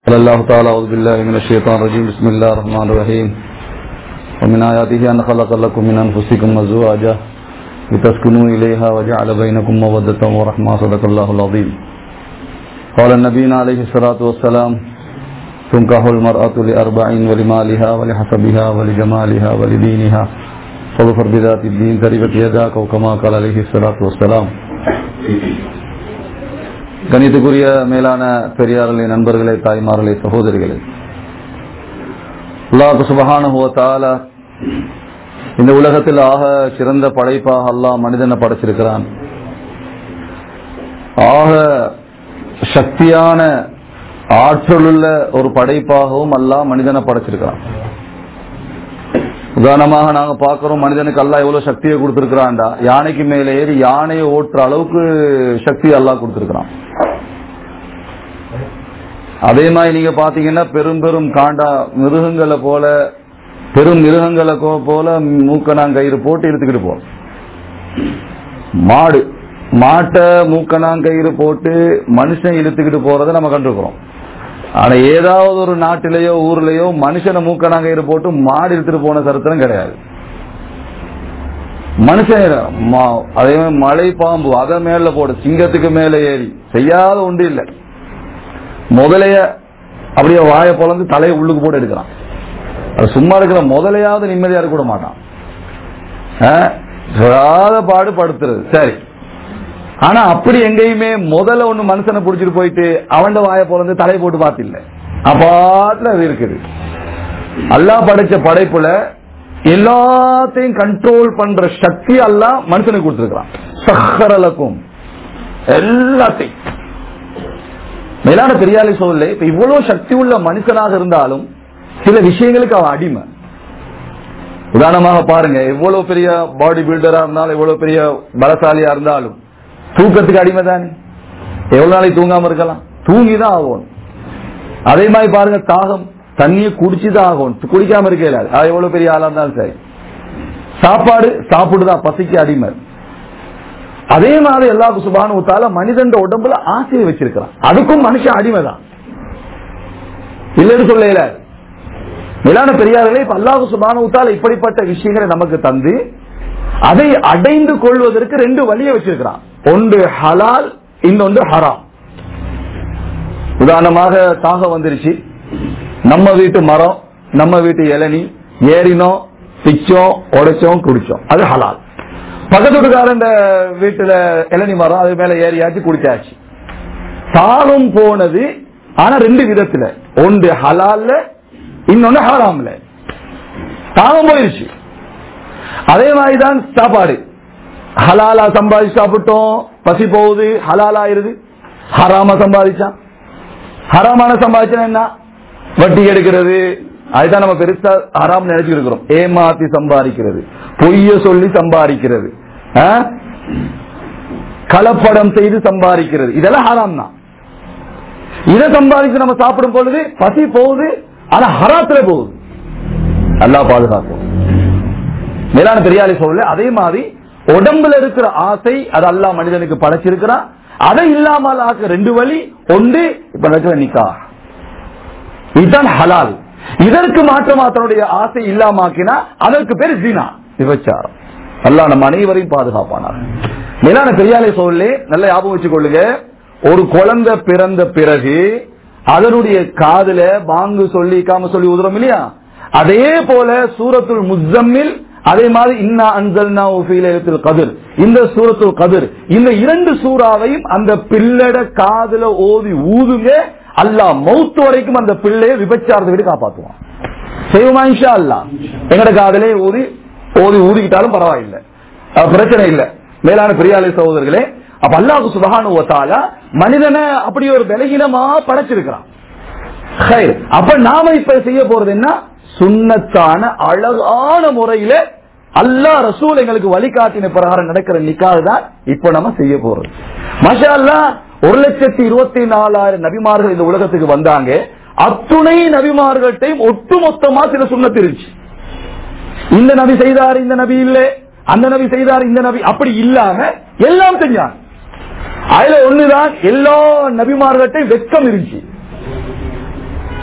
قال الله تعالى أعوذ بالله من الشيطان الرجيم بسم الله الرحمن الرحيم ومن آياته أن خلق لكم من أنفسكم أزواجا لتسكنوا إليها وجعل بينكم مودة ورحمة صدق الله العظيم قال النبي عليه الصلاة والسلام تنكح المرأة لأربع ولمالها ولحسبها ولجمالها ولدينها فاظفر بذات الدين تربت يداك أو كما قال عليه الصلاة والسلام. கணித்துக்குரிய மேலான பெரியார்களே, நண்பர்களே, தாய்மார்களே, சகோதரிகளே, அல்லாஹ் சுப்ஹானஹு வ தஆலா இந்த உலகத்தில் ஆக சிறந்த படைப்பாக அல்லாஹ் மனிதனை படைச்சிருக்கிறான். ஆக சக்தியான ஆற்றலுள்ள ஒரு படைப்பாகவும் அல்லாஹ் மனிதனை படைச்சிருக்கிறான். உதாரணமாக நாங்க பார்க்கிறோம், மனிதனுக்கு அல்லாஹ் எவ்வளவு சக்தியை கொடுத்திருக்கிறான்டா, யானைக்கு மேலே ஏறி யானையை ஓட்டுற அளவுக்கு சக்தி அல்லாஹ் கொடுத்திருக்கிறான். அதே மாதிரி நீங்க பாத்தீங்கன்னா பெரும் பெரும் காண்டா மிருகங்களை போல பெரும் மிருகங்களை போல மூக்கணாங்கயிறு போட்டு இழுத்துக்கிட்டு போறோம். மாட்டை மூக்கணாங்கயிறு போட்டு மனுஷன் இழுத்துக்கிட்டு போறதை நம்ம கண்டிருக்கிறோம். ஆனா ஏதாவது ஒரு நாட்டிலேயோ ஊர்லயோ மனுஷனை மூக்கணாங்கயிறு போட்டு மாடு இழுத்துட்டு போன சரித்திரம் கிடையாது. மனுஷன் அதே மாதிரி மலை பாம்பு அதை மேல போடு, சிங்கத்துக்கு மேல ஏறி செய்யாத ஒன்று இல்லை. முதலைய அப்படியே வாயை பொழந்து தலையை உள்ளுக்கு போட்டு எடுக்கிறான். அது சும்மா இருக்கிற முதலையாவது நிம்மதியா இருக்க கூட மாட்டான், பாடு படுத்துறது சரி. ஆனா அப்படி எங்கேயுமே முதல்ல ஒண்ணு மனுஷனை புடிச்சிட்டு போயிட்டு அவன் வாயை பொழந்து தலையை போட்டு பார்த்தில்ல, அப்பாட்டுல அது இருக்குது. அல்லாஹ் படைச்ச படைப்புல எல்லாத்தையும் கண்ட்ரோல் பண்ற சக்தி அல்லாஹ் மனுஷனுக்கு கொடுத்திருக்கிறான். சஹ்ஹரலக்கும் எல்லாத்தையும். மேலான பெரியாரை சொல்ல, இப்ப இவ்வளவு சக்தி உள்ள மனுஷனாக இருந்தாலும் சில விஷயங்களுக்கு அவன் அடிமை. உதாரணமாக பாருங்க, எவ்வளவு பெரிய பாடி பில்டரா இருந்தாலும் எவ்வளவு பெரிய பலசாலியா இருந்தாலும் தூக்கத்துக்கு அடிமை தானே. எவ்வளவு நாளைக்கு தூங்காம இருக்கலாம், தூங்கிதான் ஆகும். அதே மாதிரி பாருங்க, தாகம், தண்ணியை குடிச்சுதான் ஆகும், குடிக்காம இருக்கல. அது எவ்வளவு பெரிய ஆளா இருந்தாலும் சரி. சாப்பாடு சாப்பிடுதான், பசிக்கு அடிமை. அதே மாதிரி அல்லாஹ் சுப்ஹானஹு வ தஆலா மனிதன் உடம்புல ஆசையை வச்சிருக்கிறான், அதுக்கும் மனுஷன் அடிமைதான், இல்லைன்னு சொல்லல. மேலான பெரியார்களே, இப்ப அல்லாஹ் சுப்ஹானஹு வ தஆலா இப்படிப்பட்ட விஷயங்களை நமக்கு தந்து அதை அடைந்து கொள்வதற்கு ரெண்டு வழியை வச்சிருக்கிறான். ஒன்று ஹலால், இன்னொன்று ஹராம். உதாரணமாக தாகம் வந்துருச்சு, நம்ம வீட்டு மரம், நம்ம வீட்டு இளநீ ஏறினோம், பிச்சோம், உடைச்சோம், குடிச்சோம், அது ஹலால். பக்கத்து வீட்டுக்காரன் வீட்டுல இளநீ மரம், அது மேல ஏறியாச்சு, குடிச்சாச்சு. தாகம் போனது, ஆனா ரெண்டு விதத்துல, ஒன்று ஹலால்ல, இன்னொன்னு ஹராம்ல. தாகம் போயிருச்சு. அதே மாதிரிதான் சாப்பாடு, ஹலாலா சம்பாதிச்சு சாப்பிட்டோம், பசி போகுது, ஹலாலா ஆயிருது. ஹராமா சம்பாதிச்சா, ஹராமான சம்பாதிச்சா என்ன, வட்டி எடுக்கிறது, அதுதான் நம்ம பெருசா ஹராம் நினைச்சுட்டு இருக்கிறோம். ஏமாத்தி சம்பாதிக்கிறது, பொய்ய சொல்லி சம்பாதிக்கிறது, கலப்படம் செய்து சம்பாதிக்கிறது, இதெல்லாம் ஹராம் தான். இதை சம்பாதிச்சு நம்ம சாப்பிடும் பொழுது பசி போகுது, ஆனா ஹராத்துல போகுது. அல்லாஹ் பாதுகாக்கும். மேலான பெரியாரை சொல்ல, அதே மாதிரி உடம்புல இருக்கிற ஆசை, அது அல்லாஹ் மனிதனுக்கு படைச்சிருக்கிறான். அதை இல்லாமல் ஆக்க ரெண்டு வழி. ஒன்று இப்ப நடக்கிற நிக்காஹ், இதுதான் ஹலால். இதற்கு மாற்றமா தன்னுடைய ஆசை இல்லாமக்கினா அதற்கு பேர் ஜினா, விபச்சாரம். அல்லாஹ் நம்ம அனைவரையும் பாதுகாப்பானார். மேலான பெரியாரை சொல்ல, நல்ல ஞாபகம் வச்சுக் கொள்ளுங்க, ஒரு குழந்தை பிறந்த பிறகு அதனுடைய காதுல பாங்கு சொல்லி காம சொல்லி உதவும் இல்லையா, அதே போல சூரத்துல் முஸம்மில், அதே மாதிரி இன்னா அன்ஸல்னாஹு ஃபீ லைலத்துல் கத்ர், இந்த சூரத்துல் கத்ர், இந்த இரண்டு சூறாவையும் அந்த பிள்ளட காதுல ஓதி ஊதுங்க, அல்லாஹ் மௌத் வரைக்கும் அந்த பிள்ளையை விபச்சாரத்தை விட்டு காப்பாற்றுவான். செய்வோமா இன்ஷா அல்லாஹ்? எங்கட காதலே ஓதி ஊதிக்கிட்டாலும் பரவாயில்லை, பிரச்சனை இல்லை. மேலான பெரியாரை சகோதரர்களே, அப்ப அல்லாஹ் சுப்ஹானஹு வ தஆலா மனிதனை அப்படி ஒரு பலகீனமா படைச்சிருக்கிறான். அப்ப நாம இப்ப செய்ய போறது என்ன, சுன்னத்தான அழகான முறையில அல்லாஹ் ரசூல் எங்களுக்கு வழிகாட்டின பிரகாரம் நடக்கிற நிக்காஹ் தான் இப்ப நம்ம செய்ய போறது. மாஷா அல்லாஹ், 1,24,000 நபிமார்கள் இந்த உலகத்துக்கு வந்தாங்க. அத்துணை நபிமார்கள்ட்டையும் ஒட்டுமொத்தமா சில சுன்னத் இருந்துச்சு. இந்த நபி செய்தார், இந்த நபி இல்ல, அந்த நபி செய்தார், இந்த நபி, அப்படி இல்லாம எல்லாம் செஞ்சாங்க. அதுல ஒண்ணுதான், எல்லா நபிமார்கள்ட்டையும் வெட்கம் இருந்துச்சு.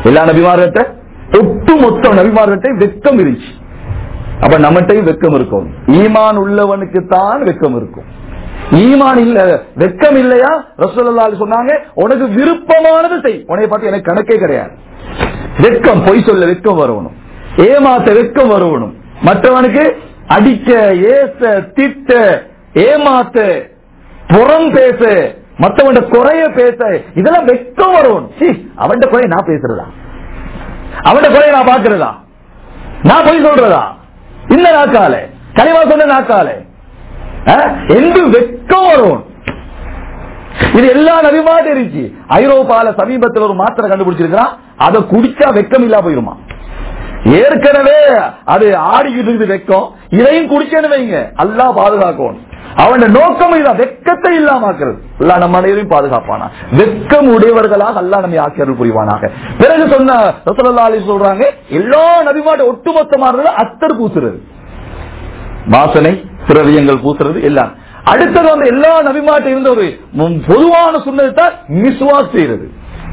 எல்லா நபிமார்கிட்ட ஒட்டுமொத்த நபிமார்கிட்ட வெக்கம் இருந்துச்சு. அப்ப நம்மகிட்டையும் வெக்கம் இருக்கும். ஈமான் உள்ளவனுக்கு தான் வெக்கம் இருக்கும். ஈமான் இல்ல, வெக்கம் இல்லையா? ரசூலுல்லாஹி சொன்னாங்க, உனக்கு விருப்பமானது செய், உன்னை பார்த்து எனக்கு கணக்கே கிடையாது. வெக்கம், பொய் சொல்ல வெக்கம் வரணும், ஏமாத்த வெக்கம் வரணும், மற்றவனுக்கு அடிக்க, ஏச, திட்ட, ஏமாத்த, புறம் பேச, மற்றவன் குறைய பேச, இதெல்லாம் வெக்கம் வரணும். அவன் குறைய நான் பேசுறதா, அவன் குறைய நான் பாக்குறதா, நான் பொய் சொல்றதா, இந்த நாக்கால கனிவா சொன்ன நாக்கால என்று வெக்கம் வரும். இது எல்லா நபிமாட்ட இருந்துச்சு. ஐரோப்பால சமீபத்தில் ஒரு மாத்திரை கண்டுபிடிச்சிருக்கிறான், அதை குடிச்சா வெக்கம் இல்லா போயிருமா. ஏற்கனவே அது ஆடிக்கிட்டு இருக்குது வெக்கம், இதையும் குடிச்சேன்னு வைங்க, அல்லாஹ் பாதுகாக்கணும். அவன் நோக்கம் இதான், வெக்கத்தை இல்லாமக்கிறது. அல்லாஹ் நம்ம அனைவரையும் பாதுகாப்பானா, வெக்கம் உடையவர்களாக அல்லாஹ் நம்மை ஆக்கியர்கள் புரிவானாக. பிறகு சொன்ன ரசூலுல்லாஹி அலைஹி சொல்றாங்க, எல்லா நபிமாட்ட ஒட்டுமொத்தமானது அத்தர் பூசுறது, வாசனை திரவியங்கள் பூசுறது எல்லாம். அடுத்தது வந்து எல்லா நபிமாட்ட இருந்த ஒரு பொதுவான சுன்னத் தான் மிஸ்வாக் செய்யறது.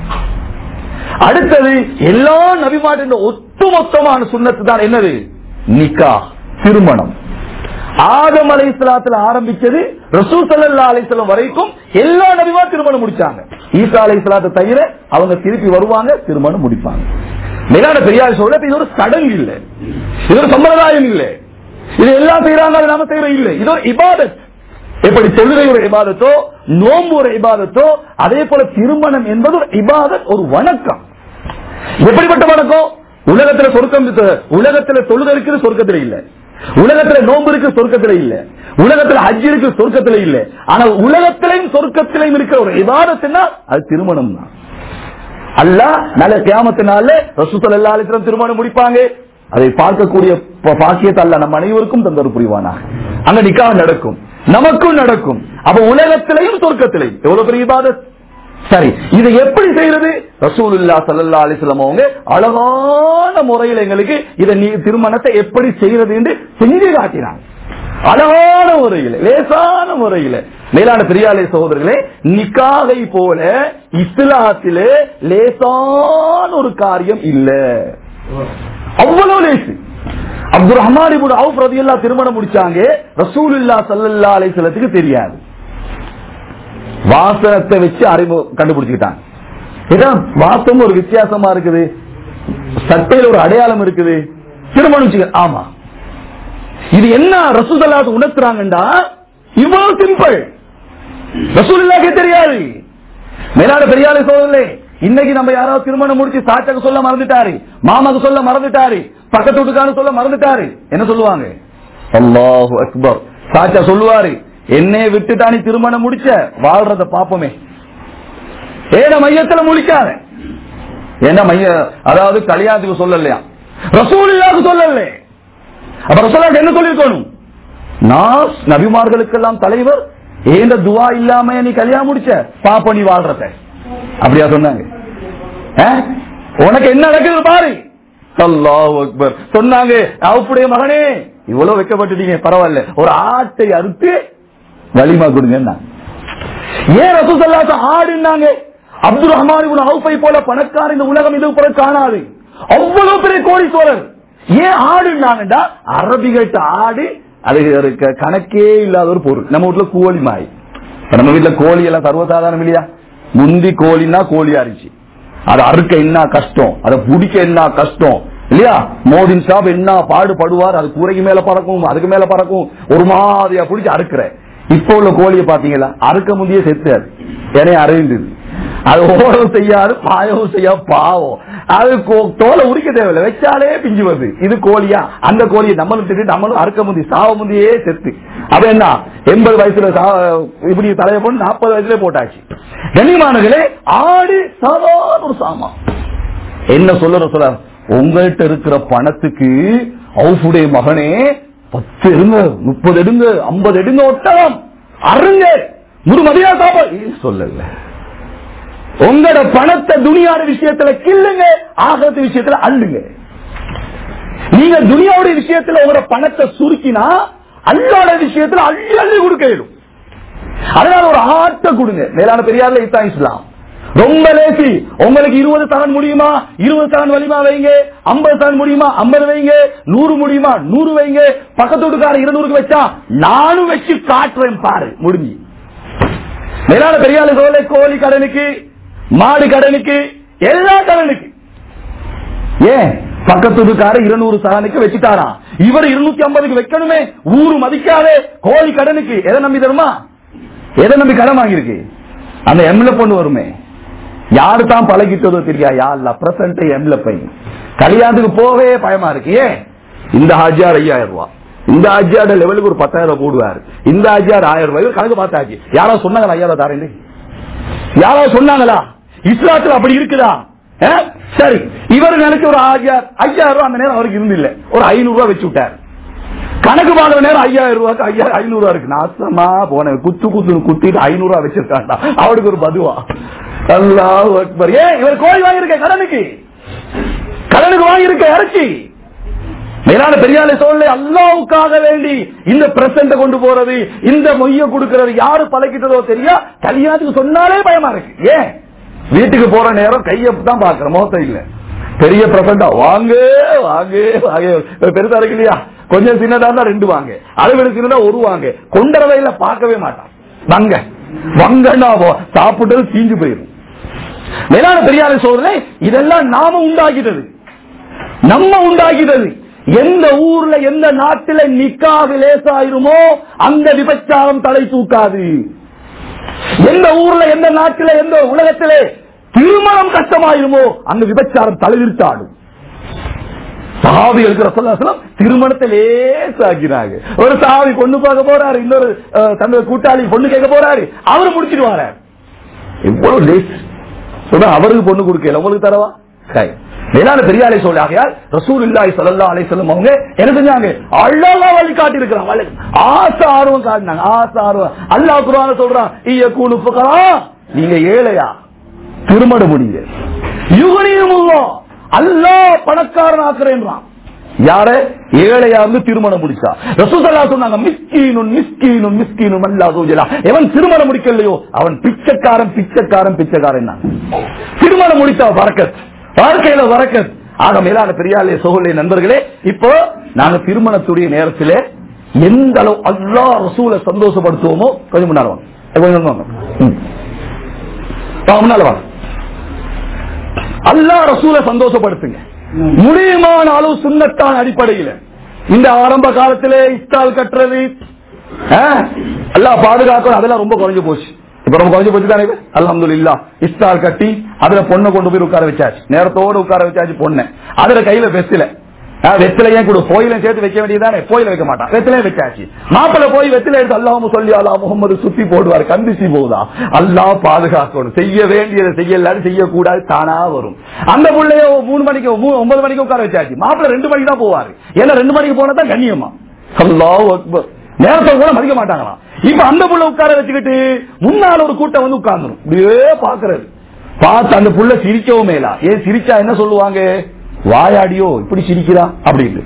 அடுத்தது எல்லா நபிமாட்ட இருந்த ஒட்டுமொத்தமான சுன்னத்து தான் என்னது? நிக்காஹ், திருமணம். ஆதம் அலைஹிஸ்ஸலாத்துல ஆரம்பிச்சது ரசூல் ஸல்லல்லாஹு அலைஹி வஸல்லம் வரைக்கும் எல்லா நபிமா திருமணம் முடிச்சாங்க. ஈசா அலைஹிஸ்ஸலாத்தை தவிர அவங்க திருப்பி வருவாங்க, திருமணம் முடிப்பாங்க. மேலான பெரியார் சொல்ல, இது ஒரு சடங்கு இல்லை, இது ஒரு சம்பிரதாயம் இல்லை, இது எல்லாம் செய்யறாங்க நாம செய்யற இல்லை, இது ஒரு இபாதத். எப்படி தொழுகை ஒரு இபாதத்தோ, நோன்பு ஒரு இபாதத்தோ, அதே போல திருமணம் என்பது ஒரு இபாதத், ஒரு வணக்கம். எப்படிப்பட்ட வணக்கம்? உலகத்துல சொர்க்கம், உலகத்துல தொழுகை இருக்குது, சொர்க்கத்துல இல்ல. உலகத்துல நோன்பு இருக்கு, சொர்க்கத்துல இல்ல. உலகத்துல ஹஜ் இருக்கு, சொர்க்கத்துல இல்ல. ஆனா உலகத்திலையும் சொர்க்கத்திலையும் இருக்கிற ஒரு இபாதத்னா அது திருமணம் தான். அல்லாஹ் நல்ல கியாமத்தினால ரசூல் ஸல்லல்லாஹு அலைஹி வஸல்லம் திருமணம் முடிப்பாங்க. அதை பார்க்கக்கூடிய பாக்கியத்தை அல்லாஹ் நம்ம அனைவருக்கும் தந்தர் புரிவானாக. அங்க நிக்காஹ் நடக்கும், நமக்கும் நடக்கும். அப்ப உலகத்திலையும் சொர்க்கத்திலையும் எவ்வளவு பெரிய இபாதத். சரி, இதை எப்படி செய்யறது? ரசூலுல்லாஹி ஸல்லல்லாஹு அலைஹி வஸல்லம் அவங்க அழகான முறையில் எங்களுக்கு இதை திருமணத்தை எப்படி செய்யறது என்று செஞ்சு காட்டினாங்க. அழகான முறையில், லேசான முறையில். மேலான பெரியாலே சகோதரர்களே, நிக்காஹை போல இஸ்லாத்திலே லேசான ஒரு காரியம் இல்ல, அவ்வளவு லேசு. அப்துல் ரஹ்மான் இப்னு அவுஃப் ரலியல்லாஹு திருமணம் முடிச்சாங்க. ரசூலுல்லாஹி ஸல்லல்லாஹு அலைஹி வஸல்லத்துக்கு தெரியாது. வாசனத்தை வச்சு அறிமுகம் கண்டுபிடிச்சுக்கிட்டாங்க. வாசம் ஒரு வித்தியாசமா இருக்குது, சட்டையில் ஒரு அடையாளம் இருக்குது, திருமணம். ஆமா, இது என்ன ரசூலுல்லாஹி உணர்த்துறாங்கடா, இவ்வளவு சிம்பிள், ரசூலுல்லாஹிக்கு தெரியாது. மேலான பெரியாலே சோதரே, இன்னைக்கு நம்ம யாராவது திருமணம் முடிச்சு சாட்சாக்கு சொல்ல மறந்துட்டாரு, மாமாக்கு சொல்ல மறந்துட்டாரு, பக்கத்து வீட்டுக்காரன் சொல்ல மறந்துட்டாரு, என்ன சொல்லுவாங்க? அல்லாஹு அக்பர். சாட்சா சொல்லுவாரு, என்னை விட்டுட்டா நீ திருமணம் முடிச்ச, வாழ்றத பாப்போமே, ஏன மையத்துல முடிக்காத. என்ன மைய, அதாவது கல்யாணத்துக்கு சொல்லலையா, ரசூலுல்லாஹ்க்கு சொல்லல. அப்ப ரசூலுல்லாஹ் என்ன சொல்லிருக்கணும்? நான் நபிமார்களுக்கெல்லாம் தலைவர், ஏந்த துவா இல்லாம நீ கல்யாணம் முடிச்ச, பாப்ப நீ வாழ்றத. அப்படியா சொன்னாங்க? உனக்கு என்ன நடக்குது பாரு. அல்லாஹு அக்பர். சொன்னாங்க, அவுடைய மகனே இவ்வளவு வைக்கப்பட்டுட்டீங்க, பரவாயில்ல, ஒரு ஆட்டை அறுத்து வலிமா கொடுங்க. ஏன் ரசூல் ஸல்லல்லாஹு அலைஹி வஸல்லம் ஆடுனாங்க? அப்துல் ரஹ்மான் இப்னு அவுஃபை போல பணக்கார இந்த உலகம் இது போல காணாது, அவ்வளவு பெரிய கோடீஸ்வரர். ஏன் ஆடுனாங்கடா, அரபிகிட்ட ஆடு அது கணக்கே இல்லாத ஒரு பொருள். நம்ம வீட்டுல கோழி மாய், நம்ம வீட்டுல கோழி எல்லாம் சர்வசாதாரணம் இல்லையா? முந்தி கோழின்னா கோழியா இருந்துச்சு, அதை அறுக்க என்ன கஷ்டம், அதை பிடிக்க என்ன கஷ்டம் இல்லையா? மோதின் சாப் என்ன பாடுபடுவார், அது கூரைக்கு மேல பறக்கும், அதுக்கு மேல பறக்கும், ஒரு மாதிரியா பிடிச்சி அறுக்கிற. இப்ப உள்ள கோழியை பாத்தீங்களா, அறுக்க முந்தைய செத்து, அது ஏன்னா அறைந்தது, அது ஓடவும் செய்யாது, பாயவும் செய்யாது, பாவம். அது தோலை உரிக்க தேவையில்லை, வச்சாலே பிஞ்சு வருது. இது கோழியா? அந்த கோழியை நம்மளும் திட்டு, நம்மளும் அறுக்க முந்தி சாவ முந்தையே செத்து. அப்ப என்ன 80 வயசுல இப்படி தலையை போட்டு 40 வயசுல போட்டாச்சு. கண்ணியமானங்களே, ஆடு சாதாரண ஒரு சாமா. என்ன சொல்ல, உங்கள்கிட்ட இருக்கிற பணத்துக்கு அவுஃபுடைய மகனே 10 எடுங்க, 30 எடுங்க, 50 எடுங்க, ஒட்டலாம் அருங்க, முருமதியா சாப்பாடு சொல்லல. உங்களோட பணத்தை துனியாட விஷயத்துல கில்லுங்க, ஆகத்து விஷயத்துல அள்ளுங்க. நீங்க துனியாவுடைய விஷயத்துல உங்களோட பணத்தை சுருக்கினா அல்லாட விஷயத்துல அள்ளி அள்ளி கொடுக்க இயலும். அதனால ஒரு ஆட்டை கொடுங்க. மேலான பெரியார்ல இதான் இஸ்லாம். ரொம்ப லேசி. உங்களுக்கு 20 சகன் முடியுமா 20 சகன் வலிமா வைங்க, 50 சகன் முடியுமா 50 வைங்க, 100 முடியுமா 100 வைங்க. பக்கத்து வீட்டுக்கார 200 வச்சா நானும் வச்சு காட்டுறேன் பாரு, முடிஞ்சு. மேலான பெரியாளு சோலை, கோழி கடனுக்கு, மாடு கடனுக்கு, எல்லா கடனுக்கு. ஏன் பக்கத்து வீட்டுக்கார 200 சகனுக்கு வச்சுட்டாரா, இவர் 250 வைக்கணுமே, ஊரு மதிக்காதே. கோழி கடனுக்கு எதை நம்பி தருமா, எதை நம்பி கடன் வாங்கியிருக்கு, அந்த எம்ல பொண்ணு வருமே. யாரு தான் பழகிட்டதோ தெரியா, யாருல பிரசன்ட் எம்ல பையன் கல்யாணத்துக்கு போவே பயமா இருக்கு. ஏன் இந்த ஹாஜியார் 5000 ரூபாய், இந்த ஹாஜியார் லெவலுக்கு ஒரு 10,000 போடுவாரு, இந்த ஹாஜியார் 1000 ரூபாய் கணக்கு பார்த்தாச்சு. யாராவது சொன்னாங்களா 5000 தாரேன்னு? யாராவது சொன்னாங்களா? இஸ்லாத்துல அப்படி இருக்குதா? சரி, இவர் நினைச்ச ஒரு ஹாஜியார் 5000 ரூபாய் அந்த நேரம் அவருக்கு இருந்தில்ல, ஒரு 500 ரூபாய் வச்சு விட்டார். கணக்கு பார்க்கிற நேரம் 5000 ரூபாய்க்கு 500 ரூபாய் இருக்கு. நாசமா போன குத்து குத்திட்டு 500 ரூபாய் வச்சிருக்காண்டா, அவருக்கு ஒரு பதுவா. அல்லாஹ் அக்பர். ஏன் இவர் கோழி வாங்கியிருக்க கடனுக்கு வாங்கியிருக்க இறச்சி. மேலான பெரியாலே சொல்ல, அல்லாஹ்வுக்காக வேண்டி இந்த பிரசன்ட் கொண்டு போறது, இந்த மொய்ய கொடுக்கிறது யாரு பழக்கிட்டதோ தெரியா, கல்யாணத்துக்கு சொன்னாலே பயமா இருக்கு. ஏன் வீட்டுக்கு போற நேரம் கையை தான் பாக்குற, மோசம் இல்ல. பெரிய பிரசண்டா வாங்க வாங்க வாங்க, பெருசா இருக்கு இல்லையா, கொஞ்சம் சின்னதா இருந்தா 2 வாங்க, அளவு சின்னதா 1 வாங்க, கொண்டறவையில பார்க்கவே மாட்டான். வாங்க வங்கன்னா சாப்பிட்டது தீஞ்சு போயிடும். மேலான பெரியாரை சோதனை, இதெல்லாம் நாம உண்டாக்கிட்டது, நம்ம உண்டாக்கிட்டது. எந்த ஊர்ல எந்த நாட்டில நிக்காஹ் லேசாயிருமோ அந்த விபச்சாரம் தலை தூக்காது. எந்த ஊர்ல எந்த நாட்டில எந்த உலகத்திலே திருமணம் கஷ்டமாயிருமோ அந்த விபச்சாரம் தலைவிரித்தாடும். சஹாபி திருமணத்தை லேசாக்கிறாங்க. ஒரு சஹாபி பொண்ணு பார்க்க போறாரு, இன்னொரு தன்னோட கூட்டாளி பொண்ணு கேட்க போறாரு, அவரு முடிச்சிடுவாரு. எவ்வளவு லேஸ் சொல்ற, அவருக்கு பொண்ணு கொடுக்கல, உங்களுக்கு தரவா? மேலான பெரியாரை சொல்ல, ஆகையால் ரசூலுல்லாஹி ஸல்லல்லாஹு அலைஹி வஸல்லம் அவங்க என்ன செஞ்சாங்க, அழகா வழி காட்டி இருக்கிறாங்க. ஆசை ஆர்வம் காட்டினாங்க, ஆசை ஆர்வம். அல்லாஹ் குர்ஆன்ல சொல்றான், இயகுனு ஃபுகரா, நீங்க ஏழையா திருமணம் முடிங்க, யுகனியுமுல்லாஹ், அல்லாஹ் பணக்காரன் ஆக்குறேன்றான். யார ஏழையா இருந்து திருமணம் முடிச்சா. ரசூல் ஸல்லல்லாஹு சொன்னாங்க, மிஸ்கீனுன் மிஸ்கீனுன் மிஸ்கீனுன் அல்லாஹ் ஜல்ல, எவன் திருமணம் முடிக்கலையோ அவன் பிச்சைக்காரன் பிச்சைக்காரன் பிச்சைக்காரன். திருமணம் முடித்தா பரக்கத், வாழ்க்கையில வரக்கத். ஆக மேலான பெரியாலே சோழலை நண்பர்களே, இப்போ நாங்க திருமணத்துடைய நேரத்தில் எந்த அளவு அல்லாஹ் ரசூலை சந்தோஷப்படுத்துவோமோ, கொஞ்சம் முன்னால வாங்க, முன்னால வாங்க, அல்லாஹ் ரசூலை சந்தோஷப்படுத்துங்க. முடியுமான அளவு சுன்னத்தான அடிப்படையில் இந்த ஆரம்ப காலத்திலே இஸ்டால் கட்டுறது அல்லாஹ் பாதுகாக்கணும், அதெல்லாம் ரொம்ப குறைஞ்சு போச்சு. இப்ப நம்ம குறைஞ்சு போச்சு தானே, அல்ஹம்துலில்லாஹ். இஸ்டால் கட்டி அதுல பொண்ணை கொண்டு போய் உட்கார வச்சாச்சு, நேரத்தோடு உட்கார வச்சாச்சு பொண்ணு. அதுல கையில வெத்திலையும் கூட கோயிலையும் சேர்த்து வைக்க வேண்டியதானே, கோயில வைக்க மாட்டான், வெத்திலையும் வச்சாச்சு. மாப்பிள்ள போய் வெத்தில எடுத்து அல்லாஹ்வும்ம ஸல்லி அலா முஹம்மது சுத்தி போடுவார், கந்திசி போகுதா. அல்லாஹ் பாதுகாக்கணும், செய்ய வேண்டியதை செய்யலான்னு செய்யக்கூடாது, தானா வரும். அந்த பிள்ளைய 3 மணிக்கு 9 மணிக்கு உட்கார வச்சாச்சு, மாப்பிள்ள 2 மணிக்கு தான் போவாரு. ஏன்னா 2 மணிக்கு போனா தான் கண்ணியமா. அல்லாஹ் அக்பர். நேரத்தை கூட மதிக்க மாட்டாங்களாம். இப்ப அந்த புள்ள உட்கார வச்சுக்கிட்டு முன்னால ஒரு கூட்டம் வந்து உட்கார்ந்துரும், இப்படியே பாக்குறது. பார்த்து அந்த புள்ள சிரிக்கவும் மேலா. ஏன் சிரிச்சா என்ன சொல்லுவாங்க, வாயாடியோ இப்படி சிரிக்கிறா அப்படின்னு.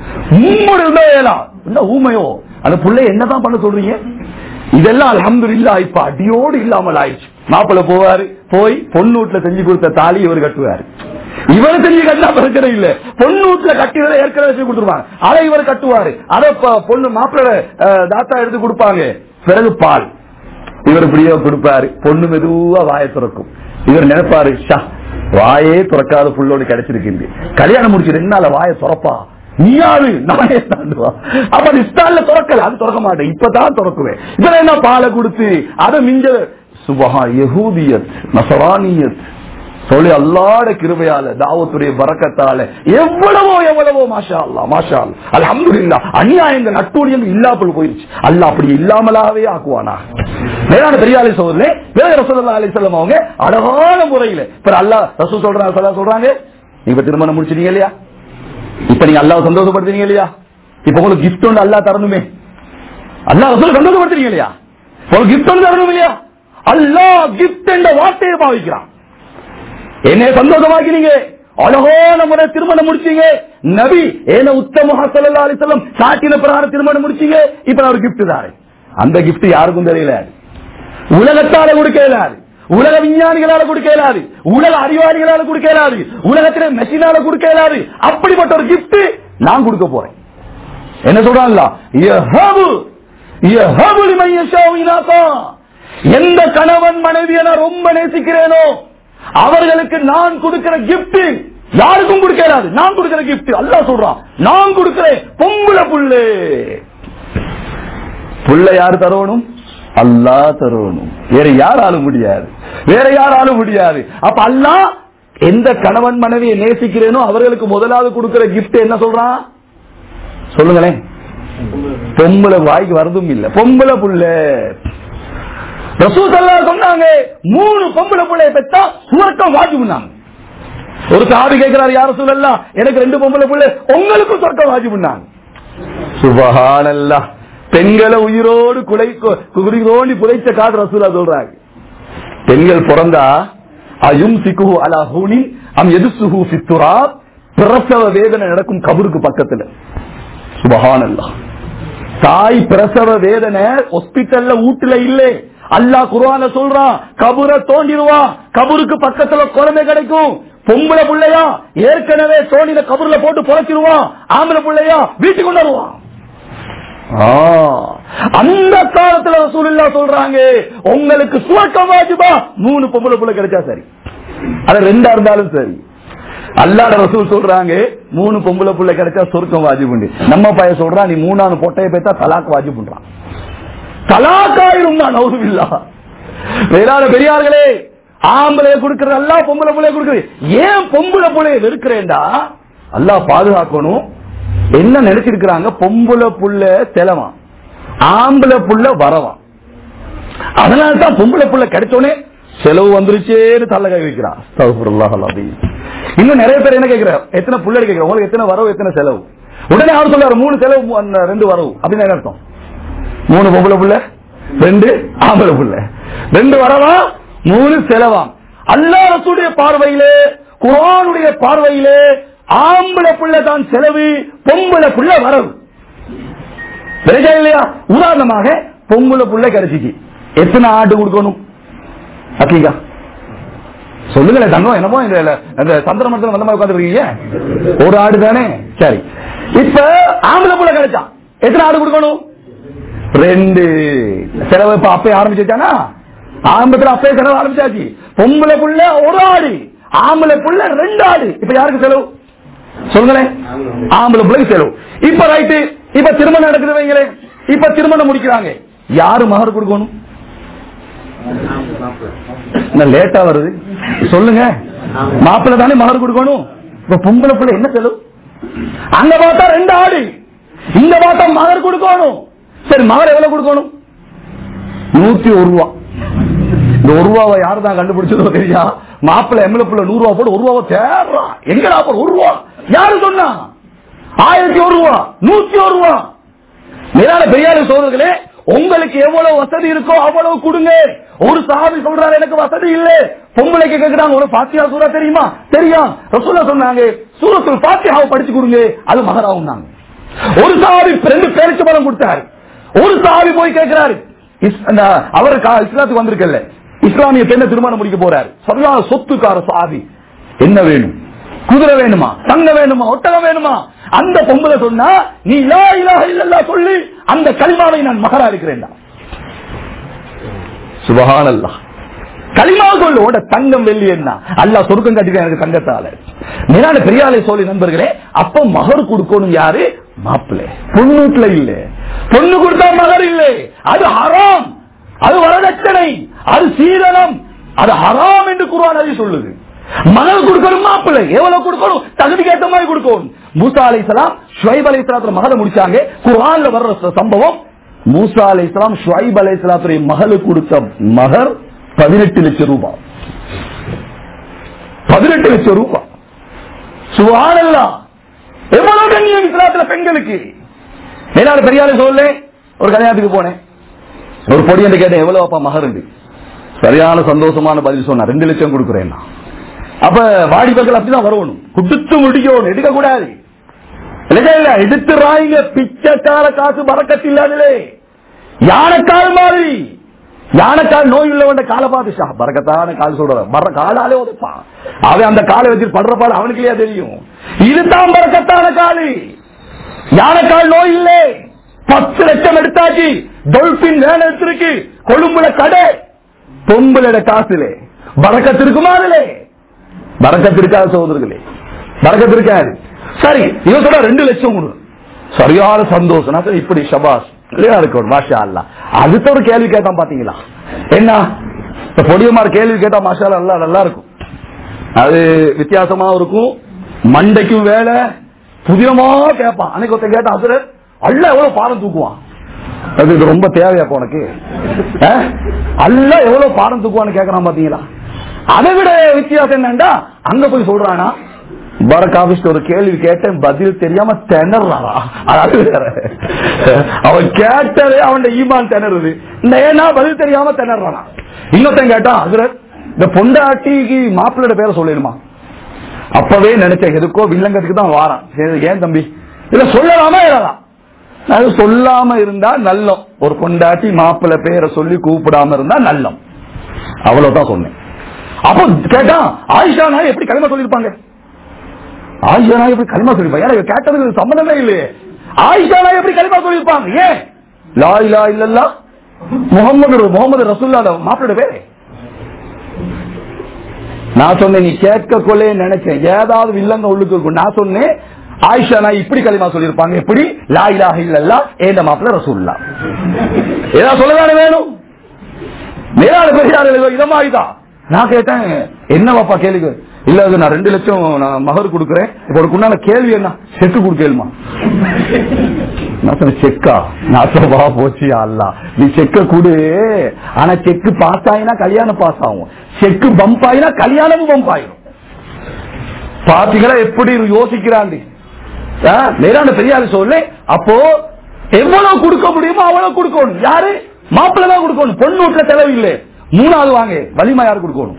ஊமையோ அந்த புள்ளை என்னதான் பண்ண சொல்றீங்க. இதெல்லாம் அல்ஹம்துலில்லாஹ் இப்ப அடியோடு இல்லாமல் ஆயிடுச்சு. மாப்பிள்ள போவாரு, போய் பொண்ணு வீட்டுல செஞ்சு கொடுத்த தாலி இவர் கட்டுவாரு. இவரு செஞ்சு கட்டினா பிரச்சனை இல்ல, பொண்ணு வீட்டுல கட்டினதை ஏற்கனவே செஞ்சு கொடுத்துருவாங்க, அதை இவர் கட்டுவாரு. அதை பொண்ணு மாப்பிள்ள தாத்தா எடுத்து கொடுப்பாங்க. பிறகு பால் இவர் இப்படியோ கொடுப்பாரு, பொண்ணு மெதுவா வாயை திறக்கும். இவர் நினைப்பாரு, வாயே திறக்காத புள்ளோடு கிடைச்சிருக்கு, கல்யாணம் முடிச்சு 2 நாள் வாயை திறப்பா, நீயாரு நானே தாண்டுவா. அப்ப இஸ்டால்ல திறக்கல, அது திறக்க மாட்டேன், இப்பதான் திறக்குவேன். இப்ப என்ன பாலை கொடுத்து அதை மிஞ்ச சுபஹா யஹூதியத் நஸரானியத் சொல்லி அல்லாஹ்வுடைய கிருபையால தாவத்துடைய பரக்கத்தால எவ்வளவோ மாஷா அல்லாஹ் மாஷா அல்லாஹ் அல்ஹம்துலில்லாஹ் அநியாயங்கள் அட்டூழியங்கள் இல்லாமல் போயிருச்சு. அல்லாஹ் அப்படி இல்லாமலாவே ஆக்குவானா. மேலான பெரியாலே சோதரே, ரசூலுல்லாஹி அலைஹி வஸல்லம் அவங்க அழகான முறையில இப்ப அல்லாஹ் ரசூல் சொல்றாங்க, நீங்க திருமணம் முடிச்சிட்டீங்க இல்லையா, இப்ப நீங்க அல்லாஹ் சந்தோஷப்படுத்துறீங்க இல்லையா, இப்ப உங்களுக்கு கிஃப்ட் ஒன்று அல்லாஹ் தரணுமே, அல்லாஹ் ரசூல் சந்தோஷப்படுத்துறீங்க இல்லையா, உங்களுக்கு கிஃப்ட் ஒன்று தரணும் இல்லையா. அல்லாஹ் கிஃப்ட் என்ற வார்த்தையை பாவிக்கிறான். என்னை சந்தோஷமாக்கினீங்க, அழகான முறை திருமணம் முடிச்சீங்க, நபி ஏன உத்தம ஸல்லல்லாஹு அலைஹி வஸல்லம் காட்டின பிரகாரம் திருமணம் முடிச்சீங்க, இப்ப நான் ஒரு கிஃப்ட் தாரேன். அந்த கிஃப்ட் யாருக்கும் தெரியல, உலகத்தால கொடுக்கல, உலக விஞ்ஞானிகளால கொடுக்க இயலாது, உலக அறிவாளிகளால கொடுக்க இயலாது, உலகத்திலே மெஷினால கொடுக்க இயலாது. அப்படிப்பட்ட ஒரு கிஃப்ட் நான் கொடுக்க போறேன். என்ன சொல்றாங்களா? எந்த கணவன் மனைவியை நான் ரொம்ப நேசிக்கிறேனோ அவர்களுக்கு நான் கொடுக்கிற கிஃப்ட் யாருக்கும் கொடுக்க இயலாது. நான் கொடுக்கிற கிஃப்ட் அல்லாஹ் சொல்றான், நான் கொடுக்கிறேன் பொம்பளை புள்ளை. புள்ளை யாரு தரணும்? அல்லாஹ் தரணும். வேற யாராலும் முடியாது, வேற யாராலும் முடியாது. அப்ப அல்லாஹ் எந்த கணவன் மனைவியை நேசிக்கிறேனோ அவர்களுக்கு முதலாவது கொடுக்கிற கிஃப்ட் என்ன சொல்றான் சொல்லுங்களேன்? பொம்பளை. வாய்க்கு வரதும் இல்ல, பொம்பளை புள்ள. ரசூல் ஸல்லல்லாஹு அலைஹி சொன்னாங்க 3 பொம்பளை புள்ளைய பெற்றா சுவர்க்கம் வாஜிப்னாங்க. ஒரு சஹாபி கேக்குறாரு, யா ரசூலல்லாஹ் எனக்கு 2 பொம்பளை புள்ளை, உங்களுக்கு சொர்க்கம் வாஜிப்னாங்க. சுப்ஹானல்லாஹ். பெண்களை உயிரோடு குளிரோடி புதைச்ச காது ரசூலா சொல்றாங்க. பெண்கள் பிறந்தா அயும்சிகுஹு அலா ஹூனின் அம் யதுசுஹு ஃபித் துராப், பிரசவ வேதனை நடக்கும் கபருக்கு பக்கத்துல. சுப்ஹானல்லாஹ். தாய் பிரசவ வேதனை ஹாஸ்பிடல்ல வீட்டுல இல்ல. அல்லாஹ் குர்ஆன்ல சொல்றான், கபரை தோண்டிடுவான், கபருக்கு பக்கத்துல குழந்தை கிடைக்கும். பொம்பளை புள்ளையா ஏற்கனவே தோண்டின கபர்ல போட்டு புதைச்சிருவான், ஆம்பளை புள்ளையா வீட்டுக்கு கொண்டு வருவான். அந்த காலத்துல ரசூலுல்லாஹ் சொல்றாங்க, உங்களுக்கு சுவர்க்கம் வாஜிபா 3 பொம்பளை புள்ள கிடைச்சா சரி, அது 2 இருந்தாலும் சரி. அல்லாஹ் ரசூல் சொல்றாங்க 3 பொம்பளை புள்ள கிடைச்சா சொர்க்கம் வாஜிபுண்டு. நம்ம பையன் சொல்றான், நீ 3ஆவது பொட்டையை பெற்றா தலாக் வாஜிபுன்றான். தலாக்காயிரும் தான் நவுதுபில்லாஹ். வேறான பெரியார்களே, ஆம்பளைய கொடுக்கிறது அல்லாஹ் பொம்பளை புள்ளைய கொடுக்கிறது. ஏன் பொம்பளை புள்ளைய வெறுக்கிறேன்டா? அல்லாஹ் பாதுகாக்கணும். என்ன நினைச்சிருக்கிறாங்க? பொம்பளை புள்ள செலவா, ஆம்பளை புள்ள வரவா. அதனால்தான் பொம்பளை புள்ள கிடைச்சோடனே செலவு வந்துருச்சேன்னு தள்ள கை வைக்கிறான். இன்னும் நிறைய பேர் என்ன கேட்கிற, எத்தனை புள்ள கேட்கிற, உங்களுக்கு எத்தனை வரவு எத்தனை செலவு? உடனே அவர் சொல்றாரு 3 செலவு 2 வரவு. அப்படின்னு என்ன அர்த்தம்? 3 பொம்பளை புள்ள 2 ஆம்பளை புள்ள, 2 வரவா 3 செலவா. அல்லாஹ் ரசூலுடைய பார்வையிலே, குர்ஆனுடைய பார்வையிலே ஆம்பளை புள்ள தான் செலவு, பொம்பளை புள்ள வரவு. இல்லையா? உதாரணமாக பொம்பளை புள்ள கிடைச்சிச்சு, எத்தனை ஆடு கொடுக்கணும்? அக்கீகா சொல்லுங்களேன் தங்கம். என்னமோ இந்த சந்திர மண்டலம் வந்த மாதிரி உட்காந்துருக்கீங்க. ஒரு ஆடு தானே, சரி. இப்ப ஆம்பளை புள்ள கிடைச்சா எத்தனை ஆடு கொடுக்கணும்? 2. செலவு இப்ப அப்பே ஆரம்பிச்சானா? ஆரம்பத்தில் அப்பே செலவு ஆரம்பிச்சாச்சு. பொம்பளை புள்ள 1 ஆடு, ஆம்பளை புள்ள 2 ஆடு. இப்ப யாருக்கு செலவு சொல்லுங்களேன்? ஆம்பளை பிள்ளைக்கு செலவு. இப்ப ரைட்டு, இப்ப திருமணம் நடக்குது வைங்களே, இப்ப திருமணம் முடிக்கிறாங்க, யாரு மகர் கொடுக்கணும்? லேட்டா வருது சொல்லுங்க, மாப்பிள்ளை தானே மகர் கொடுக்கணும். இப்ப பொம்பளை பிள்ளை என்ன செலவு? அங்க பார்த்தா 2 ஆடு, இங்க பார்த்தா மகர் கொடுக்கணும். சரி, மகர் எவ்வளவு கொடுக்கணும்? 101 ரூபா. இந்த 1 ரூபாவை யாரு தான் கண்டுபிடிச்சதோ தெரியா? மாப்பிள்ளை எம்எல்ஏ புள்ள 100 ரூபா போட்டு 1 ரூபாவை தேடுறான். எங்கடா 1 ரூபா யாரு சொன்னா? 1001 ரூபா, 101 ரூபா. மேலான பெரியார சோதர்களே, உங்களுக்கு எவ்வளவு வசதி இருக்கோ அவ்வளவு கொடுங்க. ஒரு சஹாபி சொல்றாரு, எனக்கு வசதி இல்ல. பொம்பளைக்கு கேக்குறாங்க, ஒரு ஃபாத்திஹா சூரா தெரியுமா? தெரியும். ரசூலுல்லாஹ் சொன்னாங்க, சூரத்துல் ஃபாத்திஹாவை படிச்சு கொடுங்க, அது மஹராவும் நாங்க. ஒரு சஹாபி 2 பேருக்கு பணம் கொடுத்தாரு. ஒரு சஹாபி போய் கேட்கிறாரு, அவர் இஸ்லாத்துக்கு வந்திருக்கல, இஸ்லாமிய பெண்ணை திருமணம் முடிக்க போறாரு. சரியா சொத்துக்கார சஹாபி, என்ன வேணும்? குதிரை வேணுமா, தங்கம் வேணுமா, ஒட்டகம் வேணுமா? அந்த பொம்பளை சொன்னா, நீ லா இலாஹ இல்லல்லாஹ் சொல்லி அந்த கலிமாவை நான் மகரா இருக்கிறேன். சுப்ஹானல்லாஹ். கலிமா சொல்லு, ஓட தங்கம் வெள்ளி என்ன? அல்லாஹ் சொர்க்கம் கட்டிக்க எனக்கு தங்கத்தால. மேலான பெரியாரை சொல்லி நண்பர்களே, அப்ப மகர் கொடுக்கணும் யாரு? மாப்பிள்ளை. பொண்ணுல இல்ல, பொண்ணு கொடுத்தா மகர் இல்லை, அது ஹராம், அது வரதட்சணை, அது சீதனம், அது ஹராம் என்று குர்ஆன் அது சொல்லுது. மகர் கொடுக்கணும் மாப்பிள்ளை. எவ்வளவு கொடுக்கணும்? தகுதிக்கு ஏற்ற மாதிரி கொடுக்கணும். மூசா அலைஹிஸ்ஸலாம் ஷுவைப் அலைஹிஸ்ஸலாத்துடைய மகளை முடிச்சாங்க. குர்ஆன்ல வர்ற சம்பவம், மூசா அலைஹிஸ்ஸலாம் ஷுவைப் அலைஹிஸ்ஸலாத்துடைய மகளுக்கு கொடுத்த மகர் 18 லட்சம் ரூபாய். 18 லட்சம் ரூபாய். சுப்ஹானல்லாஹ். எவ்வளவு கண்ணியம் இஸ்லாத்துல பெண்களுக்கு. மேலான பெரியாரை சொல்ல, ஒரு கல்யாணத்துக்கு போனேன், ஒரு பொடி என்று கேட்டேன், எவ்வளவு அப்பா மகர்? சரியான சந்தோஷமான பதில் சொன்னா, 2 லட்சம் கொடுக்கிறேன். அப்ப வாடி பக்கல் அப்படிதான் வரணும், குடுத்து முடிக்கணும், எடுக்க கூடாது. எடுத்து ராயிங்க, பிச்சைக்கார காசு பறக்கத்து இல்லாதே, யானைக்கால் மாதிரி யானைக்கால் நோய் உள்ளவன் காலை பார்த்து பறக்கத்தான கால் சொல்ற காலாலே உதைப்பான். அவன் அந்த காலை வச்சு படுற பாடு அவனுக்கு இல்லையா தெரியும். இதுதான் பறக்கத்தான காலு. யானைக்கால் நோய் இல்லை. 10 லட்சம் எடுத்தாச்சு. டொல்பின் வேலை எடுத்திருக்கு. கொழும்புல கடை பொம்பளை காசுலே பறக்கத்திருக்குமா? அதுலே பறக்கத்திருக்காது சகோதரர்களே, பறக்கத்திருக்காது. சரி, இவன் சொல்ற 2 லட்சம் கொடு. சரியான சந்தோஷம். இப்படி ஷபாஸ் மாஷா அல்லாஹ். அடுத்த ஒரு கேள்வி கேட்டான் பாத்தீங்களா? என்ன பொடியமார் கேள்வி கேட்டா மாஷா அல்லாஹ் நல்லா இருக்கும். அது வித்தியாசமா இருக்கும். மண்டைக்கும் வேலை புதியமா கேட்பான். அன்னைக்கு ஒருத்தன் கேட்டான், அது அல்ல எவ்வளவு பாரம் தூக்குவான். அது இது ரொம்ப தேவையாப்ப உனக்கு? அல்ல எவ்வளவு பாரம் தூக்குவான்னு கேட்கறான் பாத்தீங்களா? அதை விட வித்தியாசம் என்னண்டா, அங்க போய் சொல்றானா பரக் ஒரு கேள்வி கேட்டேன், பதில் தெரியாம திணறான். அவன் கேட்டதே அவன் ஈமான் திணறுது. ஏன்னா பதில் தெரியாம திணறானா. இன்னொருத்தன் கேட்டான், அதுல இந்த பொண்டாட்டிக்கு மாப்பிள்ளோட பேரை சொல்லணுமா? அப்பவே நினைச்சேன் எதுக்கோ வில்லங்கத்துக்கு தான் வாரான். ஏன் தம்பி இத சொல்லலாமா? இல்லலாம் அது சொல்லாம இருந்தா நல்லம். ஒரு பொண்டாட்டி மாப்பிள்ளை பேரை சொல்லி கூப்பிடாம இருந்தா நல்லம். அவ்வளவுதான் சொன்னேன். அப்போ கேட்டா ஆயிஷா நாய் எப்படி கலிமா சொல்லிருப்பாங்க? ஆயிஷா நாய் எப்படி கலிமா சொல்லிருப்பாங்க? கேட்டதுக்கு சம்பந்தமே இல்லையே. ஆயிஷா நாய் எப்படி கலிமா சொல்லிருப்பாங்க? ஏன் லா இலாஹ இல்லல்லாஹ் முஹம்மது ரசூலுல்லாஹ் மாப்பிள்ளை பேரு. நான் சொன்னேன், நீ கேட்க கொள்ளே நினைச்சேன் ஏதாவது வில்லங்க உள்ளுக்கு இருக்கும். நான் சொன்னேன் ஆயிஷா நாய் இப்படி கலிமா சொல்லிருப்பாங்க. எப்படி லா இலாஹ இல்லல்லாஹ் ஏந்த மாப்பிள்ளை ரசூலுல்லாஹ். ஏதாவது சொல்லதானே வேணும். மேலான பெரியார் இதமாயிதான். நான் கேட்டேன், என்ன பாப்பா கேள்வி? இல்ல அது நான் 2 லட்சம் நான் மகர் கொடுக்கறேன். இப்ப உனக்கு கேள்வி என்ன? செக்கு கொடுக்கலுமா? நான் சொன்ன செக்கா? நான் வா போச்சு அல்லா, நீ செக்க கொடு. ஆனா செக்கு பாஸ் ஆயினா கல்யாணம் பாஸ் ஆகும், செக்கு பம்ப் ஆயினா கல்யாணமும் பம்ப் ஆயிரும். பாத்தீங்களா எப்படி யோசிக்கிறாங்க? மேலான பெரியார் சொல்லு. அப்போ எவ்வளவு கொடுக்க முடியுமோ அவ்வளவு கொடுக்கணும். யாரு? மாப்பிள்ளை தான் கொடுக்கணும். பொண்ணு வீட்டுல தேவையில்லை. 3வது வாங்க வலிமா யாரு கொடுக்கணும்?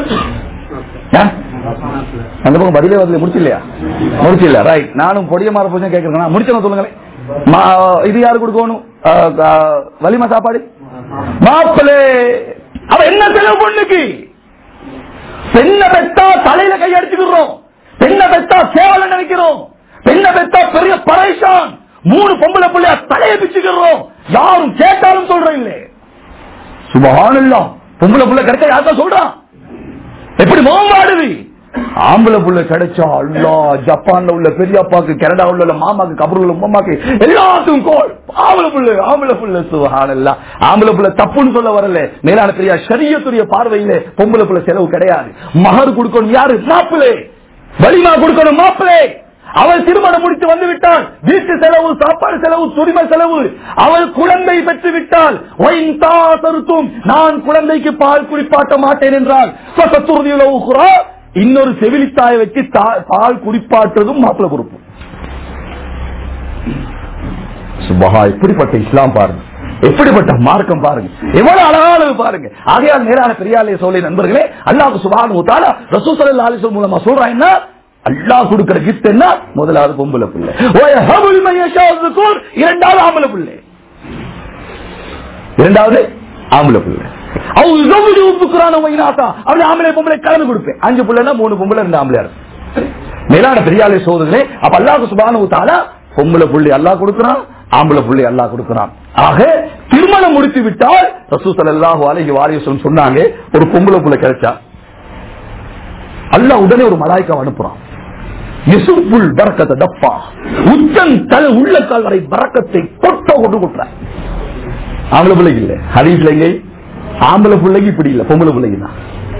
அந்த பக்கம் பதிலே வந்து முடிச்சில்லையா? முடிச்சில்ல. ரைட். நானும் பொடியமார போச்சு கேட்கிறேன். முடிச்சவங்க சொல்லுங்களேன். இது யாரு கொடுக்கணும் வலிமா சாப்பாடு? மாப்பிள்ளை. அவ என்ன செலவு பொண்ணுக்கு? பெண்ணை பெத்தா தலையில கை அடிச்சுக்கிறோம். பெண்ணை பெத்தா சேவல நினைக்கிறோம். பெண்ணை பெத்தா பெரிய பரேஷான். 3 பொம்பளை பிள்ளையா தலையை பிச்சுக்கிறோம். யாரும் கேட்டாலும் சொல்றேன் இல்லை. சுபஹானல்லாஹ். பொம்பளை புள்ள கிடைச்சா யாருக்கா சொல்றான்? எப்படி மோம்பாடுது? ஆம்பளை புள்ள கிடைச்சா அல்லா, ஜப்பான்ல உள்ள பெரியப்பாக்கு, கனடா உள்ள மாமாக்கு, கபூர்ல உள்ள மாமாக்கு எல்லாத்துக்கும் கோல். ஆம்பளை புள்ள சுபஹானல்லாஹ். ஆம்பளை புள்ள தப்புன்னு சொல்ல வரல. மேலான பெரிய ஷரியத்துடைய பார்வையில பொம்பளை புள்ள செலவு கிடையாது. மகர் கொடுக்கணும் யாரு? மாப்பிள்ளை. வலிமா கொடுக்கணும் மாப்பிள்ளை. அவள் திருமணம் முடித்து வந்து விட்டால் வீட்டு செலவு, சாப்பாடு செலவு, துரிமை செலவு. அவள் குழந்தை பெற்று விட்டால் நான் குழந்தைக்கு பால் குடிப்பாட்ட மாட்டேன் என்றால் இன்னொரு செவிலித்தாயை வச்சு பால் குடிப்பாட்டுறதும் மாப்பிள்ளை பொறுப்பு. சுபஹா, எப்படிப்பட்ட இஸ்லாம் பாருங்க, எப்படிப்பட்ட மார்க்கம் பாருங்க, எவ்வளவு அழகானது பாருங்க. ஆகையால் நேரான பெரியாலே சொல்ல நண்பர்களே, அல்லாஹ் சுப்ஹானஹு வ தஆலா ரசூல் ஸல்லல்லாஹு அலைஹி வஸல்லம் மூலமா சொல்றாங்க, அல்லாஹ் கொடுக்கிற கிஃப்ட் என்ன? முதலாவது பொம்பளை பிள்ளை. இரண்டாவது ஆம்பளை பிள்ளை. இரண்டாவது ஆம்பளை பிள்ளை. ஆம்பளை பொம்பளை கலந்து கொடுப்பேன். 5 பிள்ளைனா 3 பொம்பளை 2 ஆம்பளை. மேலான பெரியாலே சோதரே, அப்ப அல்லாஹ் சுப்ஹானஹு வ தஆலா பொம்பளை பிள்ளை அல்லாஹ் கொடுக்கிறான், ஆம்பளை பிள்ளை அல்லாஹ் கொடுக்கிறான். ஆக திருமணம் முடித்து விட்டால் ரசூல் ஸல்லல்லாஹு அலைஹி வஸல்லம் சொன்னாங்க, ஒரு பொம்பளை பிள்ளை கிடைச்சா அல்லாஹ் உடனே ஒரு மலாயிக்காவை அனுப்புறான். யசுபுல் பரக்கத தப்பா, உச்சன் தலை உள்ளக்கால் வரை பரக்கத்தை கொட்ட கொண்டு கொட்டுறான். ஆம்பளை பிள்ளைக்கு இல்ல, ஹதீஸ்ல எங்க ஆம்பளை பிள்ளைக்கு இப்படி இல்ல, பொம்பளை பிள்ளைக்கு தான்.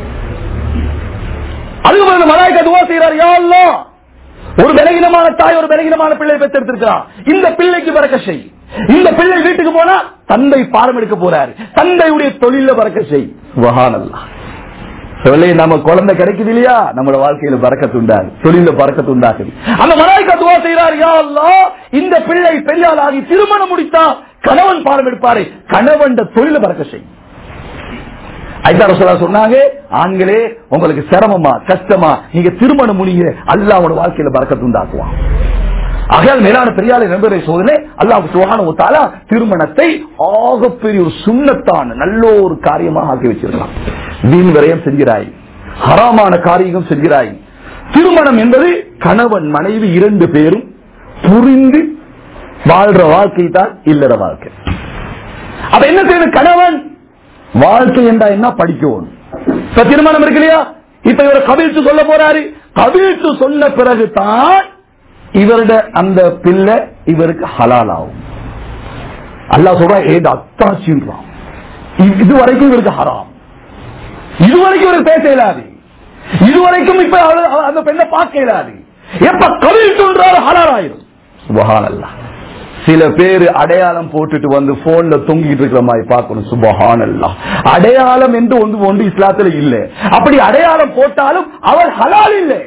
அதுக்கு மலாயிக்கா துஆ செய்றார், யா அல்லாஹ், ஒரு பலகீனமான தாய் ஒரு பலகீனமான பிள்ளை பெற்றெடுத்திருக்கிறார், இந்த பிள்ளைக்கு பரக்கத் செய். இந்த பிள்ளை வீட்டுக்கு போனா தந்தை பாடம் எடுக்க போறாரு, தந்தையுடைய தொழில பரக்கத் செய். சுப்ஹானல்லாஹ். நம்ம குழந்தை கிடைக்குது இல்லையா, நம்மளோட வாழ்க்கையில பரக்கத்து உண்டாது, தொழில பரக்கத்து உண்டாக்குது. அந்த மலாயிக்கா துஆ செய்றார், யா அல்லாஹ், இந்த பிள்ளை பெரியாளாகி திருமணம் முடித்தா கணவன் பாடம் எடுப்பாரு, கணவன் தொழில பரக்கத் செய். ஐயா ரசூலுல்லாஹ் சொன்னாங்க, ஆண்களே உங்களுக்கு சிரமமா கஷ்டமா நீங்க திருமணம் முடிங்க, அல்லாஹ்வோட வாழ்க்கையில பரக்கத்து உண்டாக்குவான். ஆகையால் மேலான பெரியாரை நண்பரை சோதனை அல்லாஹ் சுப்ஹானஹு வ தஆலா திருமணத்தை ஆகப்பெரிய ஒரு சுன்னத்தான நல்ல ஒரு காரியமாக ஆக்கி வச்சிருக்கலாம். வீண் விரயம் செஞ்சிராய், ஹராமான காரியம் செஞ்சிராய். திருமணம் என்பது கணவன் மனைவி 2 பேரும் புரிந்து வாழ்ற வாழ்க்கை தான் இல்லற வாழ்க்கை. அப்ப என்ன செய்யணும்? கணவன் வாழ்க்கை என்றா என்ன படிக்கணும். இப்ப திருமணம் இருக்கு இல்லையா, இப்ப இவர் கபில்த்து சொல்ல போறாரு. கபில்த்து சொன்ன பிறகு தான் இவருடைய அந்த பிள்ளை இவருக்கு ஹலால் ஆகும். அல்லாஹ் சொல்றா ஏது அத்தாச்சின்றான். இதுவரைக்கும் இவருக்கு ஹராம், இதுவரைக்கும் இவருக்கு பேச இயலாது, இதுவரைக்கும் இப்ப அந்த பெண்ணை பார்க்க இயலாது. எப்ப கபில்த்துன்றாரு ஹலால் ஆயிரும். சுப்ஹானல்லாஹ். சில பேர் அடையாளம் போட்டுட்டு வந்து போன்ல தொங்கிட்டு இருக்கிற மாதிரி பார்க்கணும். சுப்ஹானல்லாஹ். அடையாளம் என்று ஒன்று இஸ்லாத்துல இல்லை. அப்படி அடையாளம் போட்டாலும் அவர் ஹலால் இல்லை.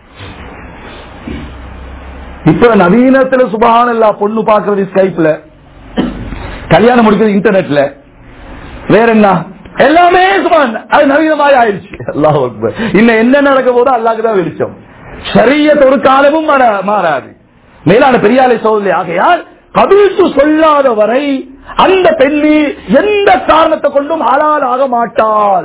இப்ப நவீனத்துல சுப்ஹானல்லாஹ் பொண்ணு பாக்குறது ஸ்கைப்ல, கல்யாணம் முடிக்கிறது இன்டர்நெட்ல, வேற என்ன எல்லாமே அது நவீனமாக ஆயிடுச்சு. அல்லாஹ் அக்பர். இன்னும் என்ன நடக்க போதோ அல்லாஹ்க்கு தான் வெளிச்சம். ஷரியத் ஒரு காலமும் மாறாது. மேலான பெரியாரை சோதனை. ஆகையால் கபில்த்து சொல்லாத வரை அந்த பெண்ணு எந்த காரணத்தை கொண்டும் ஹலால் ஆக மாட்டாள்.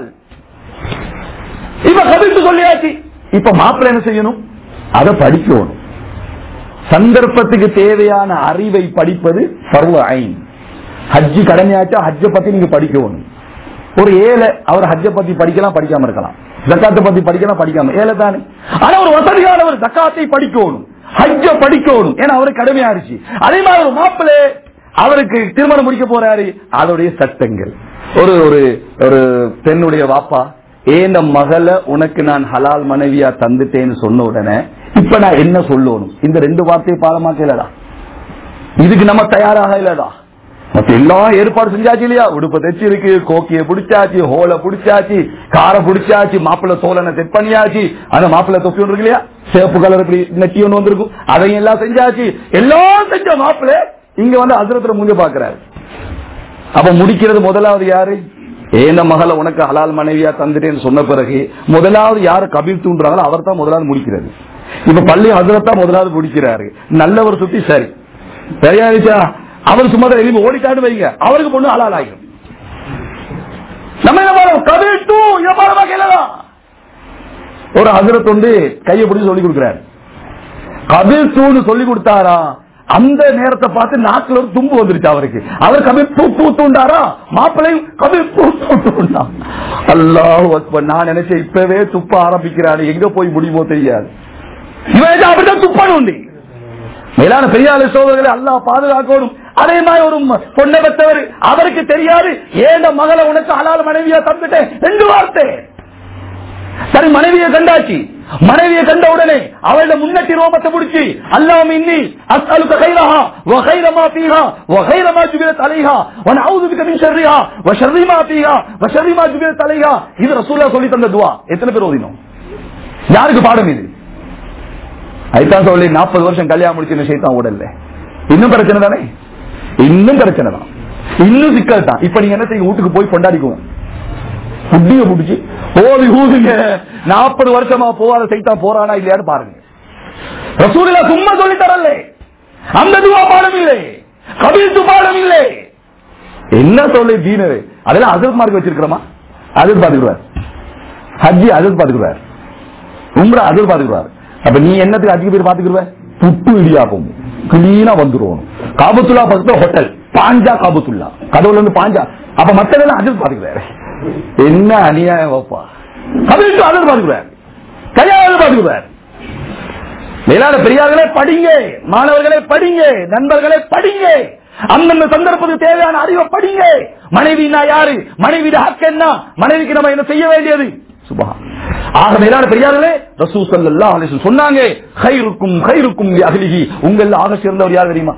இப்ப கபில்த்து சொல்லியாச்சு, இப்ப மாப்பிள்ளை என்ன செய்யணும்? அதை படிக்கணும். சந்தர்ப்பத்துக்கு தேவையான அறிவை படிப்பது ஃபர்து ஐன். ஹஜ்ஜி கடமையாச்சா ஹஜ்ஜை பத்தி நீங்க படிக்கணும். ஒரு ஏழை அவர் ஹஜ்ஜை பத்தி படிக்கலாம், படிக்காம இருக்கலாம். ஜக்காத்தை பத்தி படிக்கலாம், படிக்காம ஏழை தானே. ஆனா ஒரு வசதியானவர் ஜக்காத்தை படிக்கணும், ஹஜ்ஜ படிக்கணும், ஏன்னா அவருக்கு கடமையாச்சு. அதே மாதிரி ஒரு மாப்பிள்ளை அவருக்கு திருமணம் முடிக்க போறாரு, அதோடைய சட்டங்கள். ஒரு ஒரு பெண்ணுடைய வாப்பா ஏன மகளை உனக்கு நான் ஹலால் மனைவியா தந்துட்டேன்னு சொன்ன உடனே இப்ப நான் என்ன சொல்லணும்? இந்த 2 வார்த்தையை பாடமாக்க இல்லடா, இதுக்கு நம்ம தயாராக இல்லடா. மத்த எல்லாம் ஏற்பாடு செஞ்சாச்சு இல்லையா? உடுப்ப தைச்சிருக்கு, கோக்கிய பிடிச்சாச்சு, ஹோல பிடிச்சாச்சு, காரை பிடிச்சாச்சு, மாப்பிள்ள தோலனை செட் பண்ணியாச்சு, அந்த மாப்பிள்ள தொப்பி ஒன்று இருக்கு இல்லையா, சேப்பு கலர் இப்படி நெட்டி ஒன்று வந்திருக்கும், அதையும் எல்லாம் செஞ்சாச்சு. எல்லாம் செஞ்ச மாப்பிள்ள இங்க வந்து ஹஸ்ரத்துல மூஞ்ச பாக்குறாரு. அப்ப முடிக்கிறது முதலாவது யாரு? ஏன மகளை உனக்கு ஹலால் மனைவியா தந்துட்டேன்னு சொன்ன பிறகு முதலாவது யாரு கபில் தூண்டுறாங்களோ அவர் தான் முதலாவது முடிக்கிறது. இப்ப பள்ளி ஹஸ்ரத்தா முதலாவது முடிக்கிறாரு. நல்லவர் சுத்தி சரி சரியாச்சா, அவர் சும்மா எலும்பி ஓடிட்டான்னு வைங்க, அவருக்கு பொண்ணு ஹலால் ஆகும். நம்ம என்ன கபில் தூ கேளலாம். ஒரு ஹஸ்ரத் வந்து கையை பிடிச்சி சொல்லி கொடுக்கிறாரு. கபில் தூன்னு சொல்லி கொடுத்தாரா, அந்த நேரத்தை பார்த்து நாக்குல ஒரு தும்பு வந்துருச்சு அவருக்கு. அவர் கபில் தூ தூண்டாரா, மாப்பிள்ளையும் கபில் தூண்டா. அல்லாஹ் அக்பர். நான் நினைச்சேன் இப்பவே துப்ப ஆரம்பிக்கிறாரு, எங்க போய் முடியுமோ தெரியாது. இவன் அப்படிதான் துப்பானு உண்டு. மேலான பெரியாளர் சோதரர்களை அல்லாஹ் பாதுகாக்கணும். அதே மாதிரி ஒரு பொண்ணை பெற்றவர் அவருக்கு தெரியாது, ஏன் மகளை உனக்கு ஹலால் மனைவியா தந்துட்டேன் 2 வார்த்தை. சரி, மனைவியை கண்டாச்சு. மனைவியை கண்ட உடனே அவளோட முன்னட்டி ரோமத்தை முடிச்சு அல்லாஹ் இன்னி அஸ்அலுக கைரஹா வ கைர மா ஃபீஹா வ கைர மா ஜுபிலத் அலைஹா வ நஊது பிக மின் ஷர்ரிஹா வ ஷர்ரி மா ஃபீஹா வ ஷர்ரி மா ஜுபிலத் அலைஹா. இது ரசூலுல்லாஹ் சொல்லி தந்த துஆ. எத்தனை பேர் ஓதினோம்? யாருக்கு பாடம் இது? ஐதான் சொல்லி 40 வருஷம் கல்யாணம் முடிச்சு ஷைத்தான் உடல்ல. இன்னும் பிரச்சனை தானே, இன்னும் பிரச்சனை தான், இன்னும் சிக்கல் தான். இப்ப நீங்க என்ன செய்ய, வீட்டுக்கு போய் கொண்டாடிக்குவோம், புட்டிய புடிச்சு ஓதி ஊதுங்க. 40 வருஷமா போவாத சைத்தான் போறானா இல்லையான்னு பாருங்க. ரசூலுல்லாஹ் சும்மா சொல்லி தரல, அந்த துஆ பாடம் இல்லை, கபீத்து பாடம் இல்லை. என்ன சொல்லி தீனவே அதெல்லாம் ஹஜ்ரத் மார்க் வச்சிருக்கிறோமா? ஹஜ்ரத் பாத்துக்குவார், ஹஜ்ஜி ஹஜ்ரத் பாத்துக்குவார், உம்ரா ஹஜ்ரத் பாத்துக்குவார். அப்ப நீ என்னத்துக்கு அதிக பேர் பாத்துக்குவ? புட்டு இடியாப்பம் கிளீனா வந்துருவோம். காபத்துல்லா பக்கத்துல ஹோட்டல் பாஞ்சா, காபத்துல்லா கடவுள் வந்து பாஞ்சா. அப்ப மத்ததெல்லாம் ஹஜ்ரத் பாத்துக்குவாரு. என்ன அநியாயம் வைப்பா, கபீத்து ஹஜ்ரத் பாத்துக்குவார், கல்யாணம் பாத்துக்குவார். மேலான பெரியார்களே படிங்க, மாணவர்களே படிங்க, நண்பர்களே படிங்க, அந்தந்த சந்தர்ப்பத்துக்கு தேவையான அறிவை படிங்க. மனைவினா யாரு, மனைவியோட ஹக் என்ன, மனைவிக்கு நம்ம என்ன செய்ய வேண்டியது. சுபஹான். ஆக மேலான பெரியார்களே, ரசூல் ஸல்லல்லாஹு அலைஹி வஸல்லம் சொன்னாங்க, கைருக்கும் கைருக்கும் லி அஹ்லிஹி. உங்கள ஆக சிறந்தவர் யார் தெரியுமா?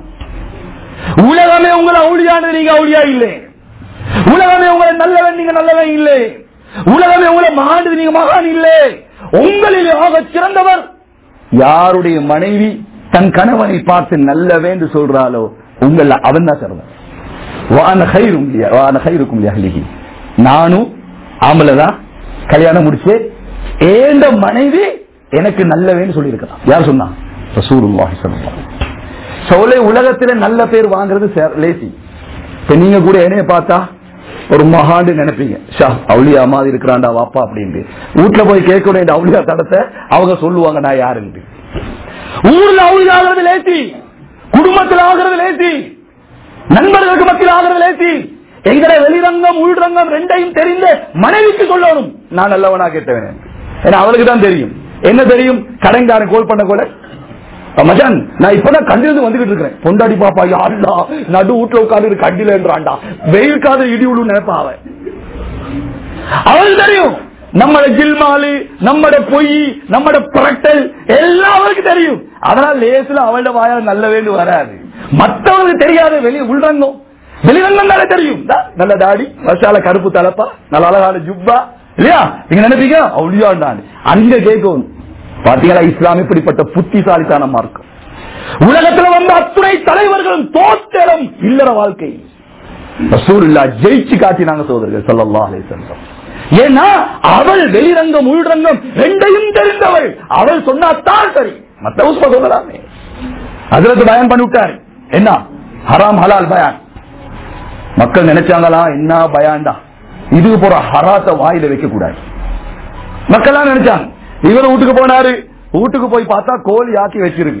உலகமே உங்களை அவுலியானது, நீங்க அவுலியா இல்லை. உலகமே உங்களை நல்லவன், நீங்க நல்லவன் இல்லை. உலகமே உங்களை மகானது, நீங்க மகான் இல்லை. உங்களில் ஆக சிறந்தவர் யாருடைய மனைவி தன் கணவனை பார்த்து நல்லவே என்று சொல்றாளோ உங்கள அவன் தான் சிறந்தவர். வான கைருக்கும் லி அஹ்லிஹி. நானும் ஆம்பளதான் கல்யாணம் முடிச்சு ஏண்ட மனைவி எனக்கு நல்லவேன்னு சொல்லி இருக்கலாம். யார் சொன்னா? ரசூலுல்லாஹி ஸல்லல்லாஹு அலைஹி வஸல்லம். சோலை உலகத்துல நல்ல பேர் வாங்குறது லேசி. இப்ப நீங்க கூட என்னைய பார்த்தா ஒரு மகாண்டு நினைப்பீங்க, ஷா அவுளியா மாதிரி இருக்கிறாண்டா வாப்பா அப்படின்ட்டு. வீட்டுல போய் கேட்க வேண்டிய அவுளியா தடத்தை அவங்க சொல்லுவாங்க நான் யாருன்னு. ஊர்ல அவுளியா ஆகிறது லேசி, குடும்பத்தில் ஆகிறது லேசி, நண்பர்களுக்கு மத்தியில் ஆகிறது லேசி. எங்களை வெளிரங்கம் உள்ரங்கம் ரெண்டையும் தெரிந்த மனைவிக்கு சொல்லணும் நான் நல்லவனா கேட்டவன். ஏன்னா அவளுக்கு தான் தெரியும். என்ன தெரியும்? கடன்காரன் கோல் பண்ண போல மச்சான் நான் இப்பதான் கண்டிலிருந்து வந்துகிட்டு இருக்கிறேன். பொண்டாடி பாப்பா யாருடா நடு வீட்டுல உட்காந்து கண்டில என்றாண்டா வெயில்காத இடி உள்ள நினைப்பா அவளுக்கு தெரியும். நம்மட ஜில்மாலு, நம்மட பொய், நம்மட புரட்டல் எல்லாம் அவளுக்கு தெரியும். அதனால லேசுல அவளோட வாயால் நல்ல வேண்டு வராது. மற்றவங்களுக்கு தெரியாது. உள்ரங்கம் வெளிரங்கம் தானே தெரியும். நல்ல தாடி, வருஷால கருப்பு தலப்பா, நல்ல அழகான ஜுப்பா இல்லையா? நீங்க நினைப்பீங்க அவுளியாண்டான். அங்க கேட்கும் பாத்தீங்களா இஸ்லாம் இப்படிப்பட்ட புத்திசாலித்தனமா இருக்கும். உலகத்துல வந்த அத்துணை தலைவர்களும் தோற்றம் இல்லற வாழ்க்கை ரசூலுல்லாஹ் ஜெயிச்சு காட்டினாங்க சோதரர்கள் ஸல்லல்லாஹு அலைஹி வஸல்லம். ஏன்னா அவள் வெளிரங்கம் உள்ரங்கம் ரெண்டையும் தெரிந்தவள். அவள் சொன்னாத்தான் சரி. மத்த சொல்லலாமே. ஹஜ்ரத் பயான் பண்ணி விட்டாரு. என்ன ஹராம் ஹலால் பயான். மக்கள் நினைச்சாங்களா என்ன பயான்டா இது போற ஹராத்த வாயில வைக்க கூடாது. மக்கள் நினைச்சாங்க. இவரு வீட்டுக்கு போனாரு. வீட்டுக்கு போய் பார்த்தா கோழி ஆக்கி வச்சிருக்கு.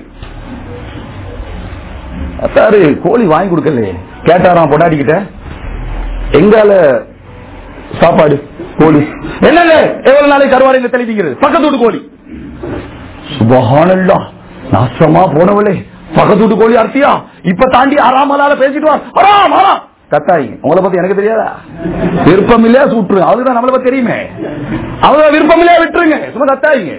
அத்தாரு கோழி வாங்கி கொடுக்கலையே. கேட்டாராம் பொண்டாட்டிக்கிட்ட, எங்கால சாப்பாடு கோழி என்னங்க எவ்வளவு நாளைக்கு கருவாடு தெளிக்கிறது? பக்கத்து வீட்டு கோழி. சுபஹானல்லாஹ், நாசமா போனவளே, பக்கத்து வீட்டு கோழி அர்த்தியா இப்ப தாண்டி ஆறாமலால பேசிட்டு வா கத்தாயிங்க. உங்களை பத்தி எனக்கு தெரியாதா? விருப்பம் இல்லையா சுட்டுருங்க. அதுதான் நம்மளை பத்தி தெரியுமே. அவங்க விருப்பம் இல்லையா விட்டுருங்க, சும்மா கத்தாயிங்க.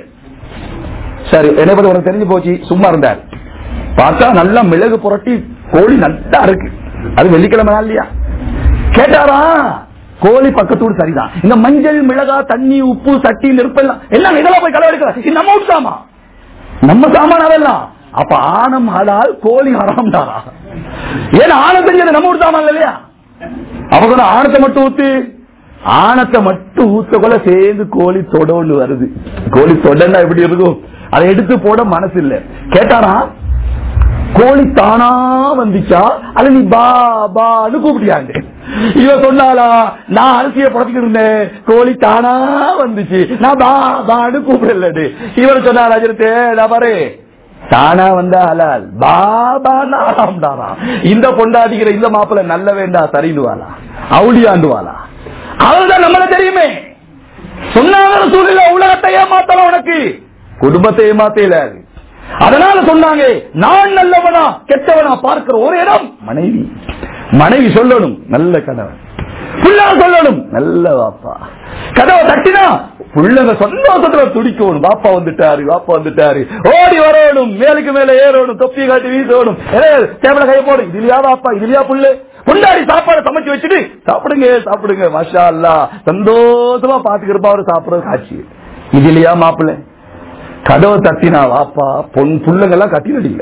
சரி என்னை பத்தி உனக்கு தெரிஞ்சு போச்சு. சும்மா இருந்தார். பார்த்தா நல்லா மிளகு புரட்டி கோழி நல்லா இருக்கு. அது வெள்ளிக்கிழமை இல்லையா? கேட்டாரா கோழி பக்கத்தோடு சரிதான். இந்த மஞ்சள் மிளகா தண்ணி உப்பு சட்டி நெருப்பெல்லாம் எல்லாம் இதெல்லாம் போய் கலவெடுக்க நம்ம சாமா நம்ம சாமான அதெல்லாம். அப்ப ஆனம் ஹலால் கோழி ஹராம் தானா? ஏன்னா ஆணம் தெரிஞ்சது நம்ம ஊர் சாமான் இல்லையா? அவங்க ஆணத்தை மட்டும் ஊத்து, ஆணத்தை மட்டும் ஊத்தக்குள்ள சேர்ந்து கோழி தொடன்னு வருது. கோழி தொடன்னா எப்படி இருக்கும்? அதை எடுத்து போட மனசு இல்ல. கேட்டாரா கோழி தானா வந்துச்சா அல்ல நீ பா பான்னு கூப்பிட்டியாங்க? இவ சொன்னாலா நான் அரிசியை புடச்சிட்டு இருந்தேன், கோழி தானா வந்துச்சு, நான் பா பான்னு கூப்பிடல. இவர் சொன்னாரே பாரு தானா வந்தா ஹலால், பாபானா ஹராம்டாரா. இந்த பொண்டாட்டிக்கிற இந்த மாப்பிள்ள நல்ல வேண்டா சரிடுவாளா அவுளியாண்டுவாளா? அவள்தான் நம்மள தெரியுமே. சொன்னாங்க சூழ்நிலை உலகத்தை ஏமாத்தலாம், உனக்கு குடும்பத்தை ஏமாத்தல. அதனால சொன்னாங்க நான் நல்லவனா கெட்டவனா பார்க்கிற ஒரு இடம் மனைவி. மனைவி சொல்லணும் நல்ல கணவன், புள்ள சொல்லணும் நல்ல வாப்பா. கதவை தட்டினா புள்ளங்க சந்தோஷத்துல துடிக்கணும். வாப்பா வந்துட்டாரு, வாப்பா வந்துட்டாரு, ஓடி வரணும், மேலுக்கு மேல ஏறணும், தொப்பி காட்டி வீசணும், டேபிள கைய போடு, இதுலயா வாப்பா இதுலயா புள்ளு. பொண்டாடி சாப்பாடு சமைச்சு வச்சுட்டு சாப்பிடுங்க சாப்பிடுங்க மாஷா அல்லாஹ் சந்தோஷமா பாத்துக்கிறப்பா அவரு சாப்பிடுறது காட்சி. இதுலயா மாப்பிள்ள கதவை தட்டினா வாப்பா பொன் புள்ளங்கெல்லாம் கட்டினடில்லை.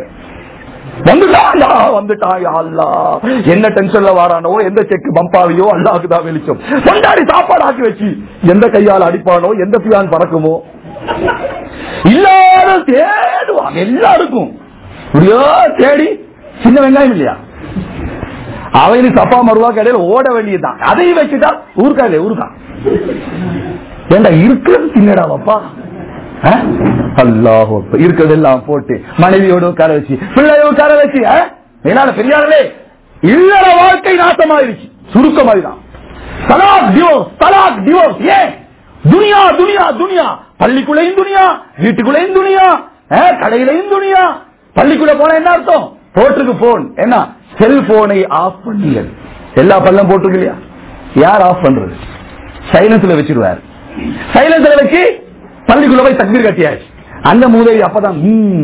என்ன டென்ஷன்ல வாரானோ, எந்த செக் பம்பாவையோ அல்லாஹ்க்கு தான் வெளிச்சம். கொண்டாடி சாப்பாடு ஆக்கி வச்சு எந்த கையால் அடிப்பானோ, எந்த பியான் பறக்குமோ இல்லாத தேடுவாங்க எல்லாருக்கும். தேடி சின்ன வெங்காயம் இல்லையா அவனுக்கு சப்பா மருவா கடையில் ஓட வேண்டியதுதான். அதையும் வச்சுட்டா ஊருக்காது ஊருக்கா ஏண்டா இருக்கிறது தின்னடா வாப்பா. அல்லாஹ் இருக்கிறதெல்லாம் போட்டு மனைவியோட உட்கார வச்சு பிள்ளையோட உட்கார வச்சு என்னால பெரியாரே இல்லற வாழ்க்கை நாசமாயிருச்சு. சுருக்கமாதிதான் தலாக் டிவோர்ஸ், தலாக் டிவோர்ஸ். ஏன் துனியா துனியா துனியா, பள்ளிக்குள்ளையும் துனியா, வீட்டுக்குள்ளையும் துனியா, கடையிலையும் துனியா. பள்ளிக்குள்ள போன என்ன அர்த்தம்? போட்டுருக்கு போன், என்ன செல்போனை ஆஃப் பண்ணுங்க. எல்லா பல்லம் போட்டுருக்கு இல்லையா? யார் ஆஃப் பண்றது? சைலன்ஸ்ல வச்சிருவாரு. சைலன்ஸ்ல வச்சு பள்ளிக்குள்ள போய் தக்பீர் கட்டியாச்சு. அந்த மூதேவி அப்பதான்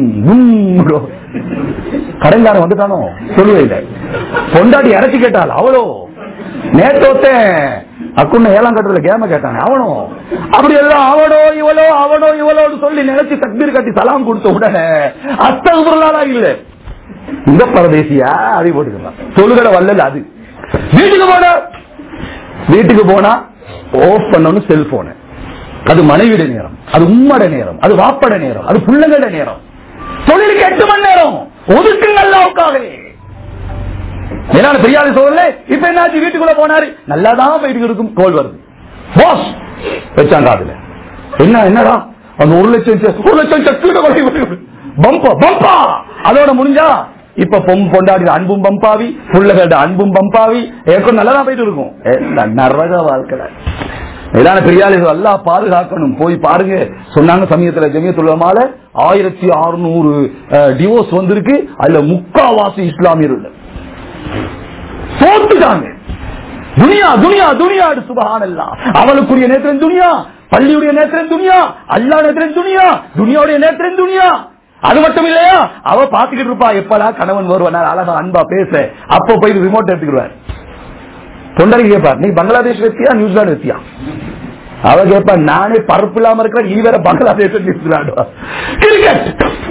கடன்காரன் வந்துட்டானோ சொல்லுவே இல்லை. பொண்டாட்டி இறச்சி கேட்டாள் அவளோ நேத்தோத்த அக்குன்னு 7ஆம் கட்டத்துல கேம கேட்டாங்க அவனோ அப்படி எல்லாம் அவனோ இவளோ அவனோ இவளோடு சொல்லி நினைச்சு தக்பீர் கட்டி சலாம் கொடுத்த உடனே அஸ்தக்ஃபிருல்லாஹ் இல்ல இந்த பரதேசியா அதை போட்டுக்கலாம் தொழுகட வல்லல. அது வீட்டுக்கு போனா ஆஃப் பண்ணணும் செல்போன். அது மனைவிட நேரம், அது உம்மட நேரம், அது வாப்பட நேரம், அது பிள்ளைங்களோட நேரம். தொழிலுக்கு 8 மணி நேரம், ஒதுக்குங்க அல்லாஹ்வுக்காக. ஏன்னா பெரியாரு சொல்லல, இப்ப என்னாச்சு, வீட்டுக்குள்ள போனாரு, நல்லாதான் போயிட்டு இருக்கும், கோல் வருது, பாஸ் வச்சாங்க அதுல என்னடா அந்த 1,00,000 பம்பா அதோட முடிஞ்சா, இப்ப பொண்டாடி அன்பும் பம்பாவி, புள்ளகளோட அன்பும் பம்பாவி, ஏற்கனவே நல்லதான் போயிட்டு இருக்கும். நரக வாழ்க்கை. இதான பெரியாரு அல்லாஹ் பாதுகாக்கணும். போய் பாருங்க, சொன்னாங்க சமயத்துல ஜமியத்துல் 1600 டிவோர்ஸ் வந்திருக்கு. அதுல முக்காவாசி இஸ்லாமியர்கள் தோத்துட்டாங்க. துனியா துனியா துனியா சுபஹானல்லாஹ். அவளுக்குரிய நேத்திரன் துனியா, பள்ளியுடைய நேத்திரன் துனியா, அல்லாஹ் நேத்திரன் துனியா, துனியாவுடைய நேத்திரன் துனியா. அது மட்டும் இல்லையா, அவ பாத்துக்கிட்டு இருப்பா, எப்படா கணவன் வருவான் அழகா அன்பா பேச. அப்ப போய் ரிமோட் எடுத்துக்கிடுவார். பொண்டரை கேட்பார், நீ பங்களாதேஷ் வெத்தியா நியூசிலாந்து வெத்தியா? அவ கேட்பா, நானே பருப்பு இல்லாம இருக்கிற, நீ வேற பங்களாதேஷ் நியூசிலாண்டு. கிரிக்கெட்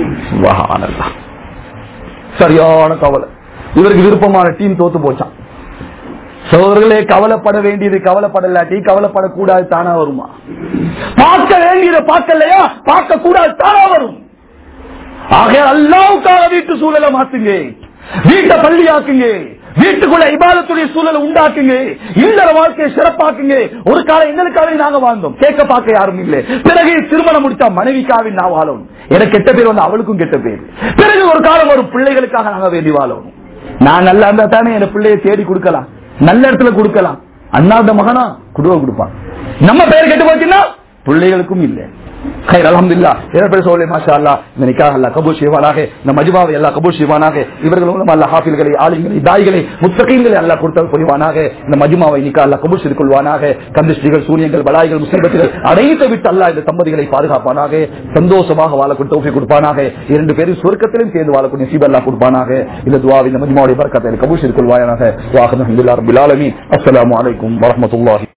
சரியான கவலை. இவருக்கு விருப்பமான டீம் தோத்து போச்சான். சோதர்களே, கவலைப்பட வேண்டியது கவலைப்படலாட்டி கவலைப்படக்கூடாது தானா வருமா? பார்க்க வேண்டியதை பார்க்கலையா, பார்க்க கூடாது தானா வரும். ஆகையால் அல்லாஹ்வுக்காக வீட்டு சூழலை மாத்துங்க, வீட்டை பள்ளியாக்குங்க, வீட்டுக்குள்ள இபாதத்துடைய சூழலை உண்டாக்குங்க, இல்லற வாழ்க்கையை சிறப்பாக்குங்க. ஒரு காலம் எங்களுக்காக நாங்க வாழ்ந்தோம், கேட்க பார்க்க யாரும் இல்லை. பிறகு திருமணம் முடிச்சா மனைவிக்காக நான் வாழணும், எனக்கு கெட்ட பேர் வந்து அவளுக்கும் கெட்ட பேர். பிறகு ஒரு காலம் ஒரு பிள்ளைகளுக்காக நாங்க வேண்டி வாழணும். நான் நல்லா இருந்தா தானே என் பிள்ளையை தேடி கொடுக்கலாம், நல்ல இடத்துல கொடுக்கலாம். அண்ணாத மகனா குடுவ கொடுப்பான். நம்ம பெயர் கெட்டு போச்சுன்னா பிள்ளைகளுக்கும் இல்லை. அல்ஹம்துலில்லாஹ். மாஷா அல்லாஹ், இந்த நிக்காஹ் அல்லாஹ் கபூல் செய்வானாக, இந்த மஜ்மாவை அல்லாஹ் கபூல் செய்வானாக. இவர்கள் மூலம் அல்லாஹ் ஹாஃபில்களை, ஆலிம்களை, தாயிகளை, முத்தகீன்களை அல்லாஹ் கொடுத்து புரிவானாக. இந்த மஜ்மாவை நிக்காஹ் அல்லாஹ் கபூல் செய்து கொள்வானாக. கந்திஷ்டிகள், சூரியங்கள், பலாய்கள், முசீபத்துகள் அனைத்து விட்டு அல்லாஹ் இந்த தம்பதிகளை பாதுகாப்பானாக. சந்தோஷமாக வாழக்கூடிய தௌஃபீக் கொடுப்பானாக. இரண்டு பேரும் சொர்க்கத்திலும் சேர்ந்து வாழக்கூடிய நசீப் அல்லாஹ் கொடுப்பானாக. இந்த துஆவை இந்த மஜ்மாவுடைய பரக்கத்தை கபூல் செய்து கொள்வானாக. வா அல்ஹம்துலில்லாஹி ரப்பில் ஆலமீன். அஸ்ஸலாமு அலைக்கும் வரஹ்மத்துல்லாஹி.